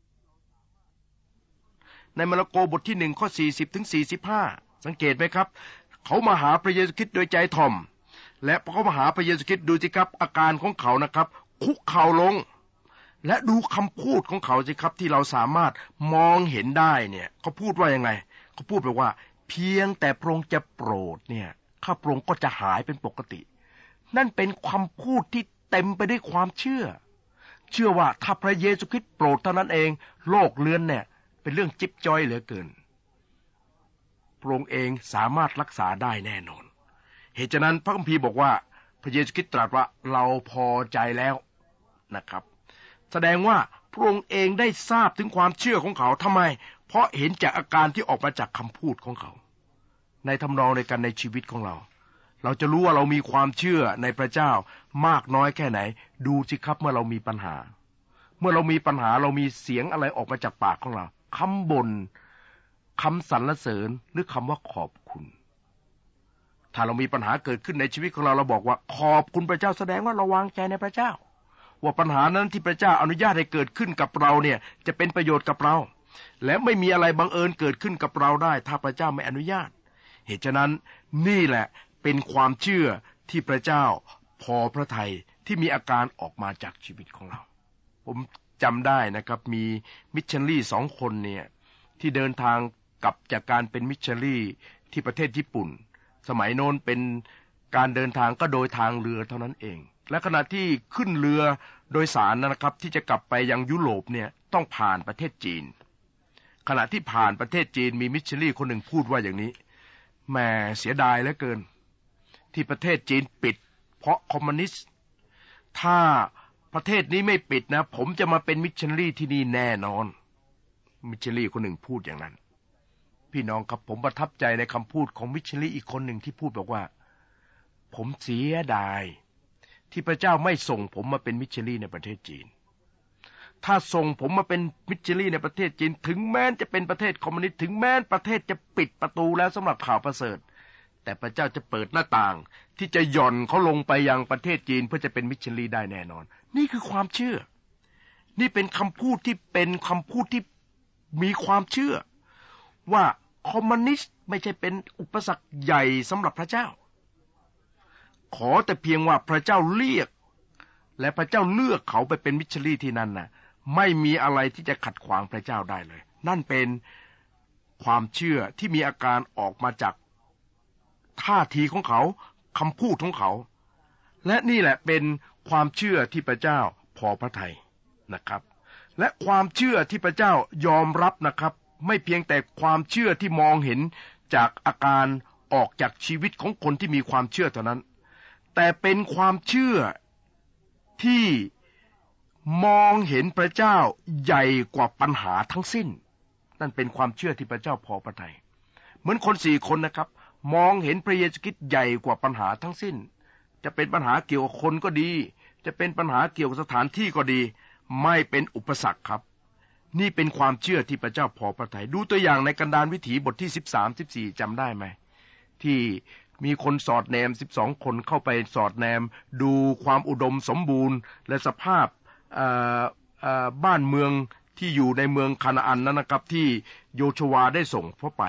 ในมาระโกบทที่1ข้อ40ถึง45สังเกตไหมครับเขามาหาพระเยซูคริสต์โดยใจถ่อมและพอเขามาหาพระเยซูคริสต์ดูสิครับอาการของเขานะครับคุกเข่าลงและดูคำพูดของเขาสิครับที่เราสามารถมองเห็นได้เนี่ยเขาพูดว่ายังไงเขาพูดแบบว่าเพียงแต่พระองค์จะโปรดเนี่ยข้าพระองค์ก็จะหายเป็นปกตินั่นเป็นคำพูดที่เต็มไปด้วยความเชื่อว่าถ้าพระเยซูคริสต์โปรดเท่านั้นเองโรคเรื้อนเนี่ยเป็นเรื่องจิ๊บจ้อยเหลือเกินพระองค์เองสามารถรักษาได้แน่นอนเหตุฉะนั้นพระคัมภีร์บอกว่าพระเยซูคริสต์ตรัสว่าเราพอใจแล้วนะครับแสดงว่าพระองค์เองได้ทราบถึงความเชื่อของเขาทำไมเพราะเห็นจากอาการที่ออกมาจากคำพูดของเขาในทำนองในการในชีวิตของเราจะรู้ว่าเรามีความเชื่อในพระเจ้ามากน้อยแค่ไหนดูสิครับเมื่อเรามีปัญหาเรามีเสียงอะไรออกมาจากปากของเราคำบ่นคำสรรเสริญหรือคำว่าขอบคุณถ้าเรามีปัญหาเกิดขึ้นในชีวิตของเราบอกว่าขอบคุณพระเจ้าแสดงว่าเราวางใจในพระเจ้าว่าปัญหานั้นที่พระเจ้าอนุญาตให้เกิดขึ้นกับเราเนี่ยจะเป็นประโยชน์กับเราและไม่มีอะไรบังเอิญเกิดขึ้นกับเราได้ถ้าพระเจ้าไม่อนุญาตเหตุฉะนั้นนี่แหละเป็นความเชื่อที่พระเจ้าพอพระทัยที่มีอาการออกมาจากชีวิตของเราผมจำได้นะครับมีมิชชันนารี2 คนเนี่ยที่เดินทางกลับจากการเป็นมิชชันนารีที่ประเทศญี่ปุ่นสมัยโน้นเป็นการเดินทางก็โดยทางเรือเท่านั้นเองและขณะที่ขึ้นเรือโดยสารนะครับที่จะกลับไปยังยุโรปเนี่ยต้องผ่านประเทศจีนขณะที่ผ่านประเทศจีนมีมิชชันนารีคนหนึ่งพูดว่าอย่างนี้แหมเสียดายเหลือเกินที่ประเทศจีนปิดเพราะคอมมิวนิสต์ถ้าประเทศนี้ไม่ปิดนะผมจะมาเป็นมิชชันนารีที่นี่แน่นอนมิชชันนารีคนหนึ่งพูดอย่างนั้นพี่น้องครับผมประทับใจในคำพูดของมิชชันนารีอีกคนหนึ่งที่พูดบอกว่าผมเสียดายที่พระเจ้าไม่ส่งผมมาเป็นมิชชันนารีในประเทศจีนถ้าส่งผมมาเป็นมิชชันนารีในประเทศจีนถึงแม้จะเป็นประเทศคอมมิวนิสต์ถึงแม้ประเทศจะปิดประตูแล้วสำหรับข่าวประเสริฐแต่พระเจ้าจะเปิดหน้าต่างที่จะหย่อนเขาลงไปยังประเทศจีนเพื่อจะเป็นมิชชันนารีได้แน่นอนนี่คือความเชื่อนี่เป็นคำพูดที่มีความเชื่อว่าคอมมิวนิสต์ไม่ใช่เป็นอุปสรรคใหญ่สำหรับพระเจ้าขอแต่เพียงว่าพระเจ้าเรียกและพระเจ้าเลือกเขาไปเป็นมิชชันนารีที่นั่นน่ะไม่มีอะไรที่จะขัดขวางพระเจ้าได้เลยนั่นเป็นความเชื่อที่มีอาการออกมาจากท่าทีของเขาคำพูดของเขาและนี่แหละเป็นความเชื่อที่พระเจ้าพอพระทัยนะครับและความเชื่อที่พระเจ้ายอมรับนะครับไม่เพียงแต่ความเชื่อที่มองเห็นจากอาการออกจากชีวิตของคนที่มีความเชื่อเท่านั้นแต่เป็นความเชื่อที่มองเห็นพระเจ้าใหญ่กว่าปัญหาทั้งสิ้นนั่นเป็นความเชื่อที่พระเจ้าพอพระทัยเหมือนคน4 คนนะครับมองเห็นพระเยซูคริสต์ใหญ่กว่าปัญหาทั้งสิ้นจะเป็นปัญหาเกี่ยวกับคนก็ดีจะเป็นปัญหาเกี่ยวกับสถานที่ก็ดีไม่เป็นอุปสรรคครับนี่เป็นความเชื่อที่พระเจ้าพอพระทัยดูตัวอย่างในกันดารวิถีบทที่13-14จำได้ไหมที่มีคนสอดแนม12 คนเข้าไปสอดแนมดูความอุดมสมบูรณ์และสภาพบ้านเมืองที่อยู่ในเมืองคานาอันนั้นนะครับที่โยชูวาได้ส่งเข้าไป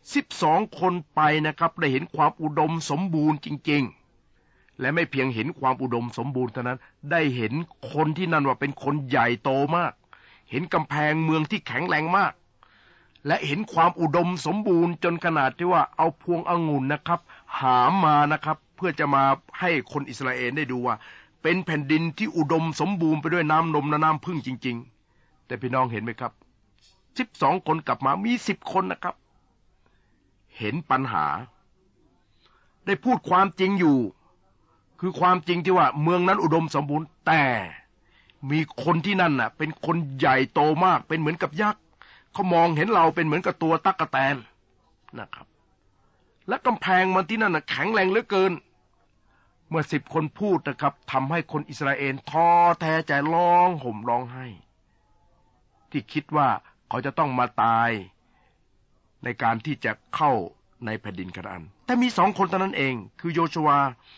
12 คนไปนะครับได้เห็นความอุดมสมบูรณ์จริงๆและไม่เพียงเห็นความอุดมสมบูรณ์เท่านั้นได้เห็นคนที่นั่นว่าเป็นคนใหญ่โตมากเห็นกำแพงเมืองที่แข็งแรงมากและเห็นความอุดมสมบูรณ์จนขนาดที่ว่าเอาพวงองุ่นนะครับหามมานะครับเพื่อจะมาให้คนอิสราเอลได้ดูว่าเป็นแผ่นดินที่อุดมสมบูรณ์ไปด้วยน้ำนมและน้ำพึ่งจริงๆแต่พี่น้องเห็นไหมครับ12 คนกลับมามี10 คนนะครับเห็นปัญหาได้พูดความจริงอยู่คือความจริงที่ว่าเมืองนั้นอุดมสมบูรณ์แต่มีคนที่นั่นน่ะเป็นคนใหญ่โตมากเป็นเหมือนกับยักษ์เขามองเห็นเราเป็นเหมือนกับตัวตั๊กแตนนะครับและกำแพงมันที่นั่นน่ะแข็งแรงเหลือเกินเมื่อ10 คนพูดนะครับทำให้คนอิสราเอลท้อแท้ใจร้องห่มร้องไห้ที่คิดว่าเขาจะต้องมาตายในการที่จะเข้าในแผ่นดินคานาอันแต่มี2 คนเท่านั้นเองคือโยชูวา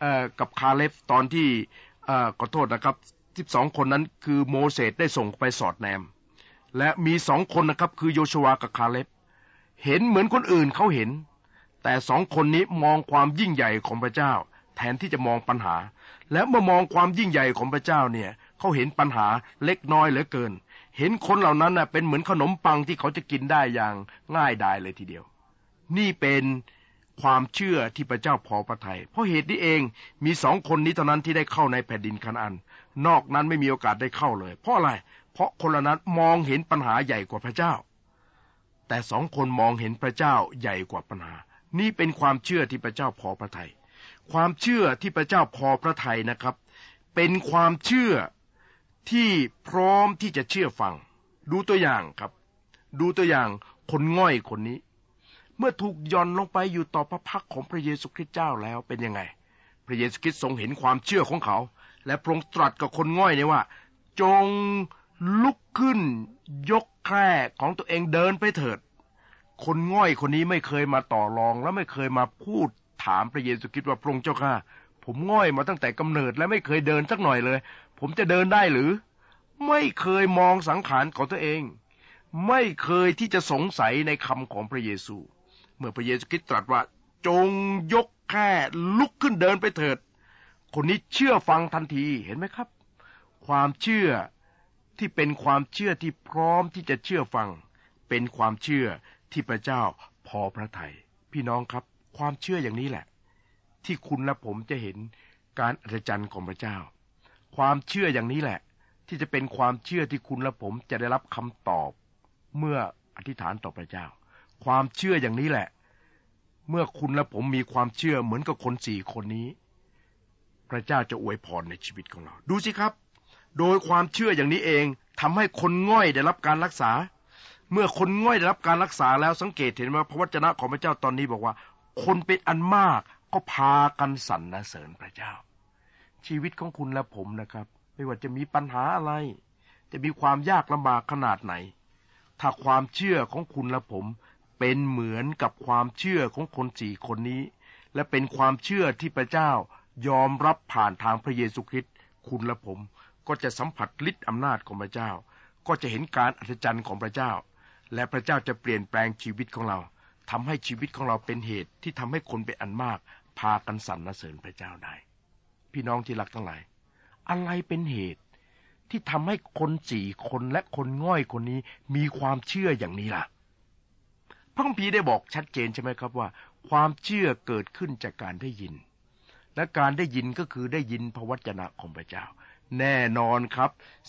กับคาเลฟตอนที่ขอโทษนะครับ12คนนั้นคือโมเสสได้ส่งไปสอดแนมและมี2คนนะครับคือโยชูวากับคาเลฟเห็นเหมือนคนอื่นเขาเห็นแต่2คนนี้มองความยิ่งใหญ่ของพระเจ้าแทนที่จะมองปัญหาและเมื่อมองความยิ่งใหญ่ของพระเจ้าเนี่ยเขาเห็นปัญหาเล็กน้อยเหลือเกินเห็นคนเหล่านั้นเป็นเหมือนขนมปังที่เขาจะกินได้อย่างง่ายดายเลยทีเดียวนี่เป็นความเชื่อที่พระเจ้าพอพระทัยเพราะเหตุนี้เองมี2คนนี้เท่านั้นที่ได้เข้าในแผ่นดินคานาอันนอกนั้นไม่มีโอกาสได้เข้าเลยเพราะอะไรเพราะคนเหล่านั้นมองเห็นปัญหาใหญ่กว่าพระเจ้าแต่2คนมองเห็นพระเจ้าใหญ่กว่าปัญหานี่เป็นความเชื่อที่พระเจ้าพอพระทัยความเชื่อที่พระเจ้าพอพระทัยนะครับเป็นความเชื่อที่พร้อมที่จะเชื่อฟังดูตัวอย่างครับดูตัวอย่างคนง่อยคนนี้เมื่อถูกย่อนลงไปอยู่ต่อพระพักของพระเยซูคริสต์เจ้าแล้วเป็นยังไงพระเยซูคริสต์ทรงเห็นความเชื่อของเขาและพระองค์ตรัสกับคนง่อยเนี่ยว่าจงลุกขึ้นยกแคร่ของตัวเองเดินไปเถิดคนง่อยคนนี้ไม่เคยมาต่อรองและไม่เคยมาพูดถามพระเยซูคริสต์ว่าพระองค์เจ้าข้าผมง่อยมาตั้งแต่กำเนิดและไม่เคยเดินสักหน่อยเลยผมจะเดินได้หรือไม่เคยมองสังขารของตัวเองไม่เคยที่จะสงสัยในคำของพระเยซูเมื่อพระเยซูคริสต์ตรัสว่าจงยกแค่ลุกขึ้นเดินไปเถิดคนนี้เชื่อฟังทันทีเห็นไหมครับความเชื่อที่เป็นความเชื่อที่พร้อมที่จะเชื่อฟังเป็นความเชื่อที่พระเจ้าพอพระทัยพี่น้องครับความเชื่ออย่างนี้แหละที่คุณและผมจะเห็นการอัศจรรย์ของพระเจ้าความเชื่ออย่างนี้แหละที่จะเป็นความเชื่อที่คุณและผมจะได้รับคำตอบเมื่ออธิษฐานต่อพระเจ้าความเชื่ออย่างนี้แหละเมื่อคุณและผมมีความเชื่อเหมือนกับคน4คนนี้พระเจ้าจะอวยพรในชีวิตของเราดูสิครับโดยความเชื่ออย่างนี้เองทำให้คนง่อยได้รับการรักษาเมื่อคนง่อยได้รับการรักษาแล้วสังเกตเห็นว่าพระวจนะของพระเจ้าตอนนี้บอกว่าคนเป็นอันมากก็พากันสรรเสริญพระเจ้าชีวิตของคุณและผมนะครับไม่ว่าจะมีปัญหาอะไรจะมีความยากลำบากขนาดไหนถ้าความเชื่อของคุณและผมเป็นเหมือนกับความเชื่อของคน4คนนี้และเป็นความเชื่อที่พระเจ้ายอมรับผ่านทางพระเยซูคริสต์คุณและผมก็จะสัมผัสฤทธิ์อำนาจของพระเจ้าก็จะเห็นการอัศจรรย์ของพระเจ้าและพระเจ้าจะเปลี่ยนแปลงชีวิตของเราทำให้ชีวิตของเราเป็นเหตุที่ทำให้คนเป็นอันมากพากันสรรเสริญพระเจ้าได้พี่น้องที่รักทั้งหลายอะไรเป็นเหตุที่ทำให้คน4คนและคนง่อยคนนี้มีความเชื่ออย่างนี้ล่ะพระคัมภีร์ได้บอกชัดเจนใช่ไหมครับว่าความเชื่อเกิดขึ้นจากการได้ยินและการได้ยินก็คือได้ยินพระวจนะของพระเจ้าแน่นอนครับ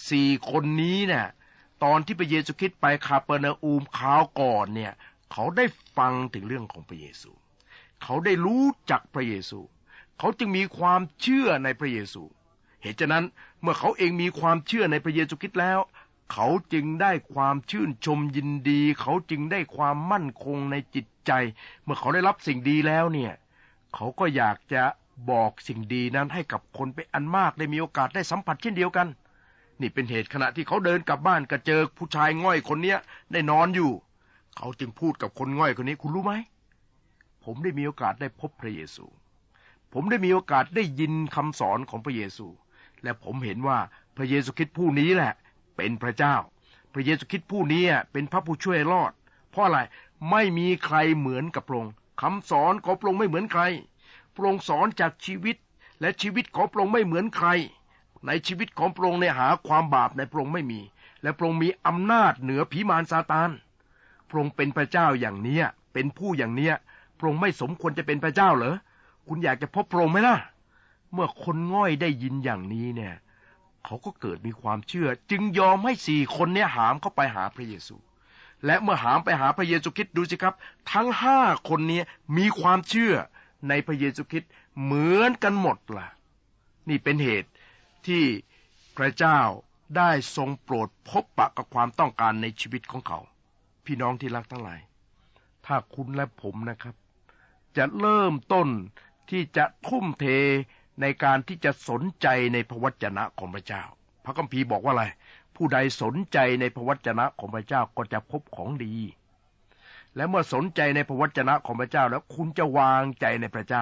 4คนนี้เนี่ยตอนที่พระเยซูคริสต์ไปคาเปอร์นาอูมคราวก่อนเนี่ยเขาได้ฟังถึงเรื่องของพระเยซูเขาได้รู้จักพระเยซูเขาจึงมีความเชื่อในพระเยซูเหตุฉะนั้นเมื่อเขาเองมีความเชื่อในพระเยซูคริสต์แล้วเขาจึงได้ความชื่นชมยินดีเขาจึงได้ความมั่นคงในจิตใจเมื่อเขาได้รับสิ่งดีแล้วเนี่ยเขาก็อยากจะบอกสิ่งดีนั้นให้กับคนเป็นอันมากได้มีโอกาสได้สัมผัสเช่นเดียวกันนี่เป็นเหตุขณะที่เขาเดินกลับบ้านก็เจอผู้ชายง่อยคนนี้ได้นอนอยู่เขาจึงพูดกับคนง่อยคนนี้คุณรู้ไหมผมได้มีโอกาสได้พบพระเยซูผมได้มีโอกาสได้ยินคำสอนของพระเยซูและผมเห็นว่าพระเยซูคริสต์ผู้นี้แหละเป็นพระเจ้าพระเยซูคริสต์ผู้นี้เป็นพระผู้ช่วยรอดเพราะอะไรไม่มีใครเหมือนกับพระองค์คำสอนของพระองค์ไม่เหมือนใครพระองค์สอนจากชีวิตและชีวิตของพระองค์ไม่เหมือนใครในชีวิตของพระองค์หาความบาปในพระองค์ไม่มีและพระองค์มีอำนาจเหนือผีมารซาตานพระองค์เป็นพระเจ้าอย่างนี้เป็นผู้อย่างนี้พระองค์ไม่สมควรจะเป็นพระเจ้าเหรอคุณอยากจะพบพระองค์ไหมล่ะเมื่อคนง่อยได้ยินอย่างนี้เนี่ยเขาก็เกิดมีความเชื่อจึงยอมให้4คนหามเข้าไปหาพระเยซูและเมื่อหามไปหาพระเยซูคริสต์ดูสิครับทั้ง5คนนี้มีความเชื่อในพระเยซูคริสต์เหมือนกันหมดล่ะนี่เป็นเหตุที่พระเจ้าได้ทรงโปรดพบปะกับความต้องการในชีวิตของเขาพี่น้องที่รักทั้งหลายถ้าคุณและผมนะครับจะเริ่มต้นที่จะทุ่มเทในการที่จะสนใจในพระวจนะของพระเจ้าพระคัมภีร์บอกว่าอะไรผู้ใดสนใจในพระวจนะของพระเจ้าก็จะพบของดีและเมื่อสนใจในพระวจนะของพระเจ้าแล้วคุณจะวางใจในพระเจ้า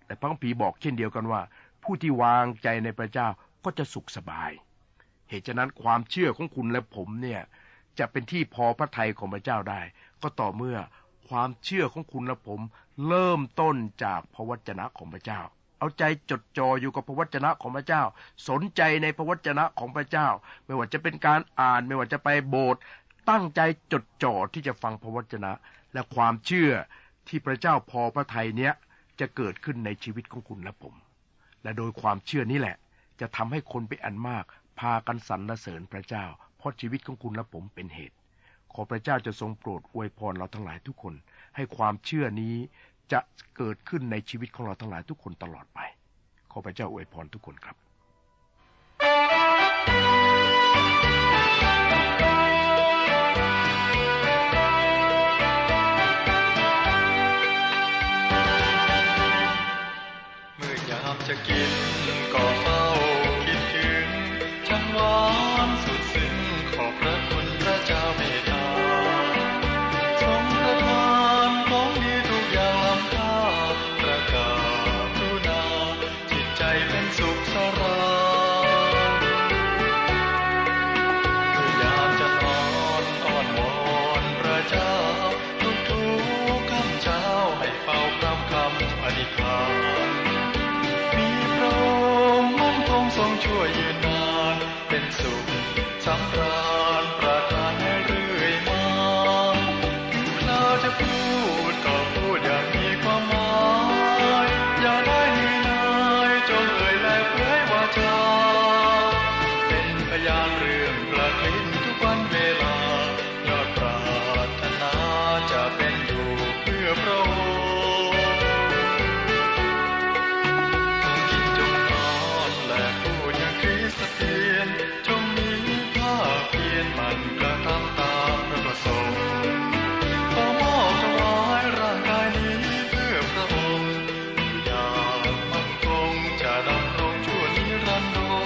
แต่พระคัมภีร์บอกเช่นเดียวกันว่าผู้ที่วางใจในพระเจ้าก็จะสุขสบายเหตุฉะนั้นความเชื่อของคุณและผมเนี่ยจะเป็นที่พอพระทัยของพระเจ้าได้ก็ต่อเมื่อความเชื่อของคุณและผมเริ่มต้นจากพระวจนะของพระเจ้าเอาใจจดจ่ออยู่กับพระวจนะของพระเจ้าสนใจในพระวจนะของพระเจ้าไม่ว่าจะเป็นการอ่านไม่ว่าจะไปโบสถ์ตั้งใจจดจ่อที่จะฟังพระวจนะและความเชื่อที่พระเจ้าพอพระทัยเนี้ยจะเกิดขึ้นในชีวิตของคุณและผมและโดยความเชื่อนี้แหละจะทำให้คนเป็นอันมากพากันสรรเสริญพระเจ้าเพราะชีวิตของคุณและผมเป็นเหตุขอพระเจ้าจะทรงโปรดอวยพรเราทั้งหลายทุกคนให้ความเชื่อนี้จะเกิดขึ้นในชีวิตของเราทั้งหลายทุกคนตลอดไปขอพระเจ้าอวยพรทุกคนครับ
เมื่อยามจะกินก็เฝ้าคิดถึงช่างหวานสุดซึ้งขอบพระคุณพระเจ้าเมตตาทรงประทานของดีทุกอย่างล้ำค่าประกาศกรุณาจิตใจเป็นสุขสราเมื่อยามจะนอนอ้อนวอนพระเจ้าทุกๆค่ำเช้าให้เฝ้าพร่ำคำอธิษฐานทรงช่วยยืนนานเป็นสุขสำราญประทานให้เรื่อยมาถึงคราวจะพูดก็พูดอย่างมีความหมายอย่าได้เหนื่อยหน่ายจงเอ่ยและเผยวาจาเป็นพยานเรื่องประกลิ้นทุกวันเวลายอดปรารถนาจะเป็นอยู่เพื่อพระองค์จงมีภาคเพียรมันกระทำตามพระประสงค์ขอมอบถวายร่างกายนี้เพื่อพระองค์อย่างมั่นคงจะดำรงชั่วนิรันดร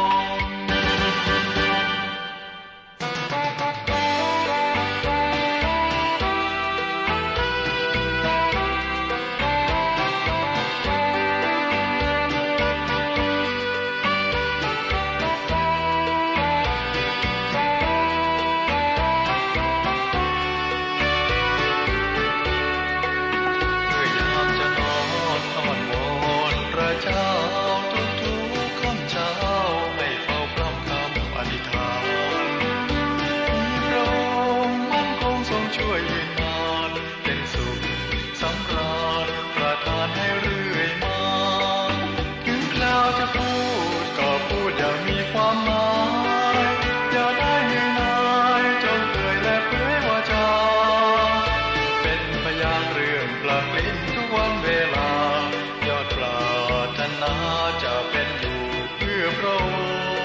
ช่วยยืนนานเป็นสุขสำราญประทานให้เรื่อยมาถึงคราวจะพูดก็พูดอย่างมีความหมายอย่าได้เหนื่อยหน่ายจงเอ่ยและเผยวาจาเป็นพยานเรื่องปลักลิ้นทุกวันเวลายอดปรารถนาจะเป็นอยู่เพื่อพระองค์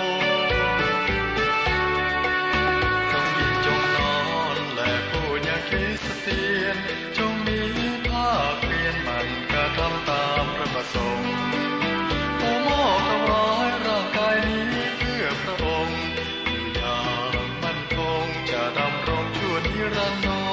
จงมีภาคเพียรมันกระทำตามพระประสงค์ขอมอบถวายร่างกายนี้เพื่อพระองค์อยู่อย่างมั่นคงจะดำรงชั่วนิรันดร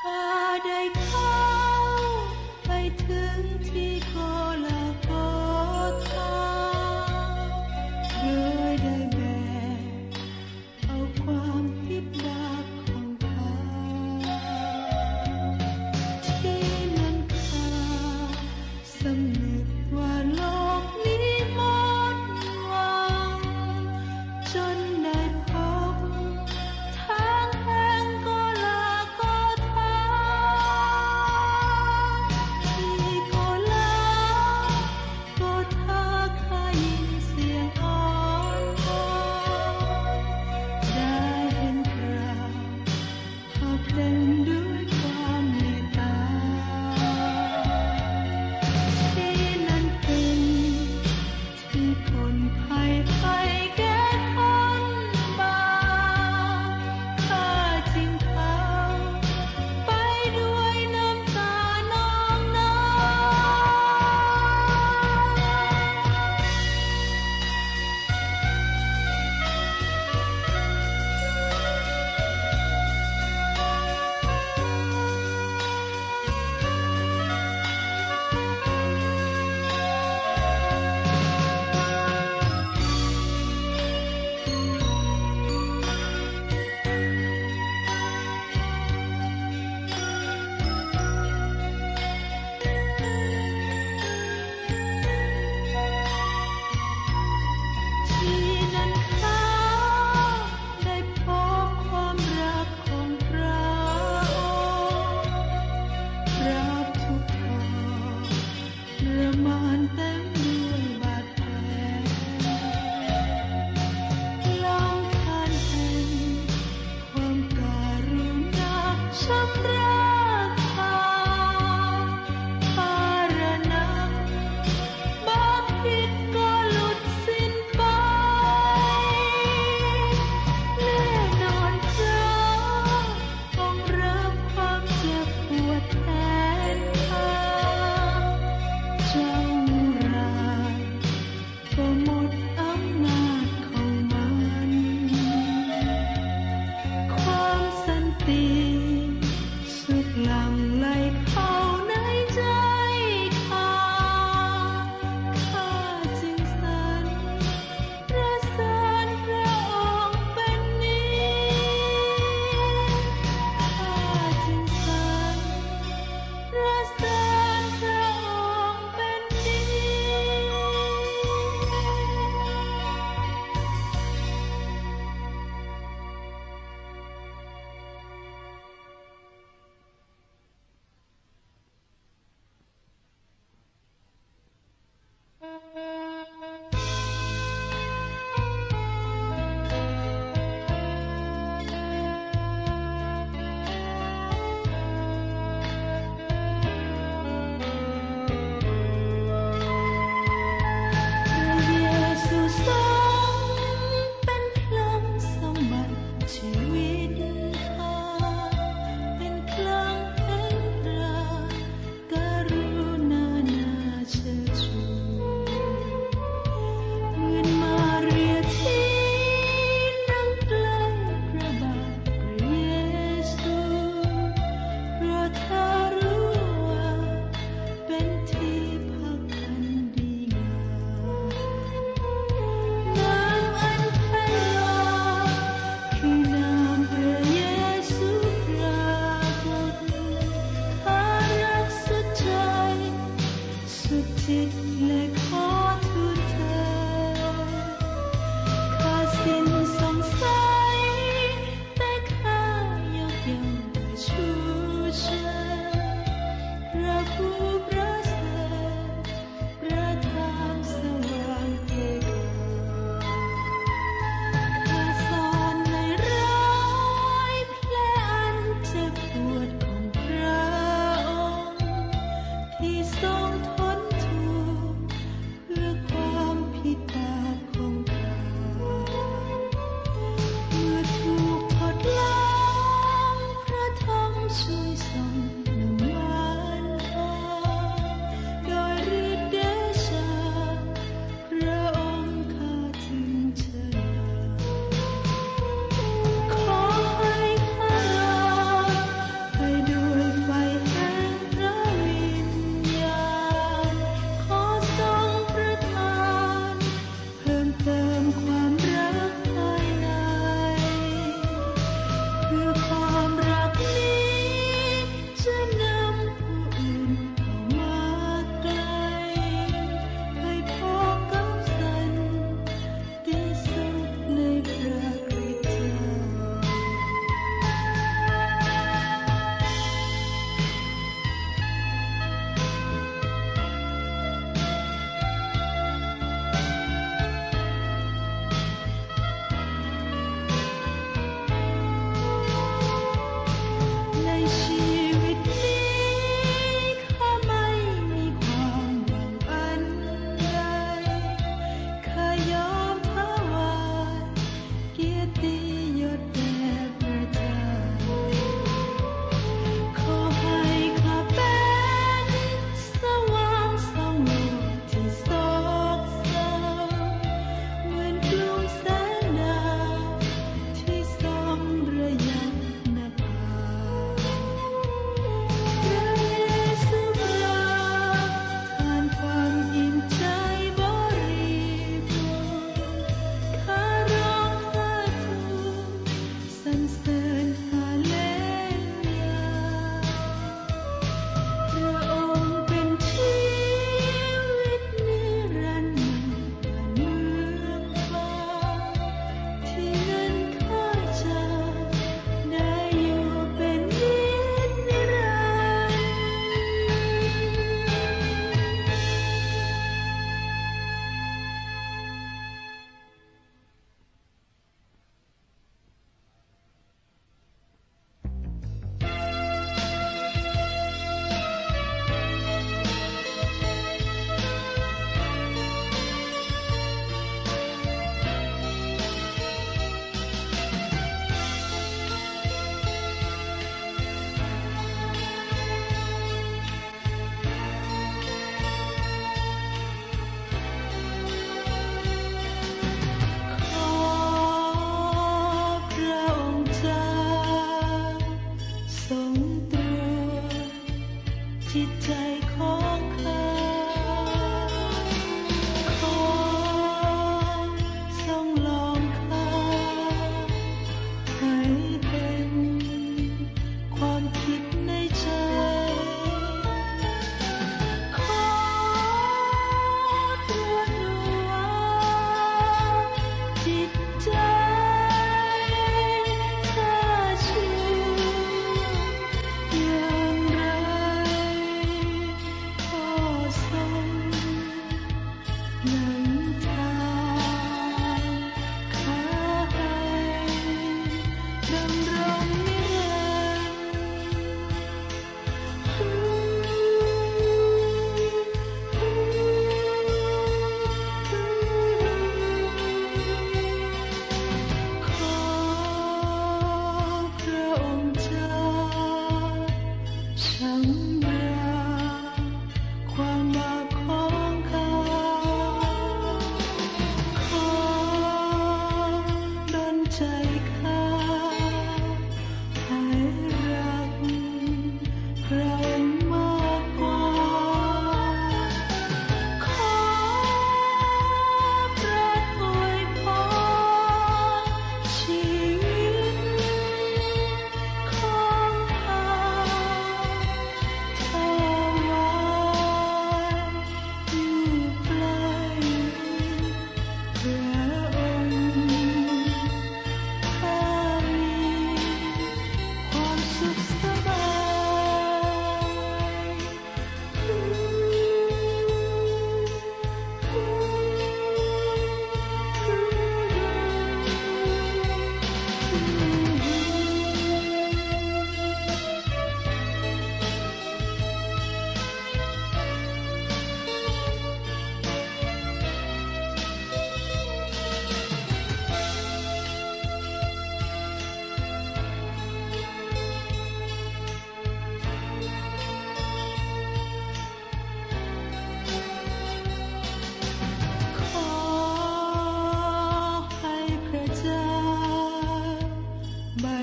ฉ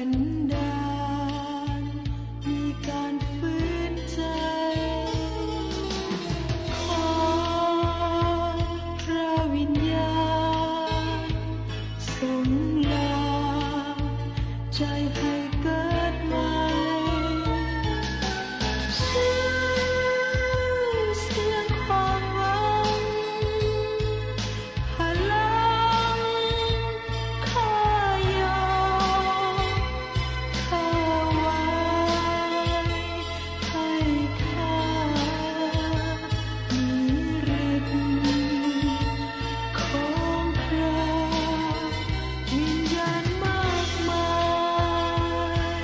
นดาลมีการฟื้นใจขอพระวิญญาณทรงลาใจให้เกิดใหม่ชื่อเสียงความหวังพลังข้ายอมข้าไว้ให้ข้ามีฤทธิ์ของพระวิญญาณมากมาย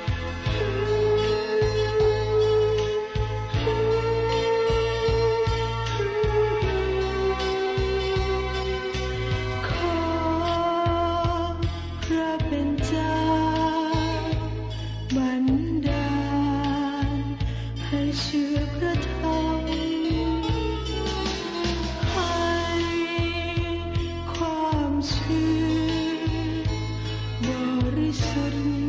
ขอพระเป็นเจ้าบันดาลให้เชื่อพระธรรมให้ความเชื่อบริสุทธิ์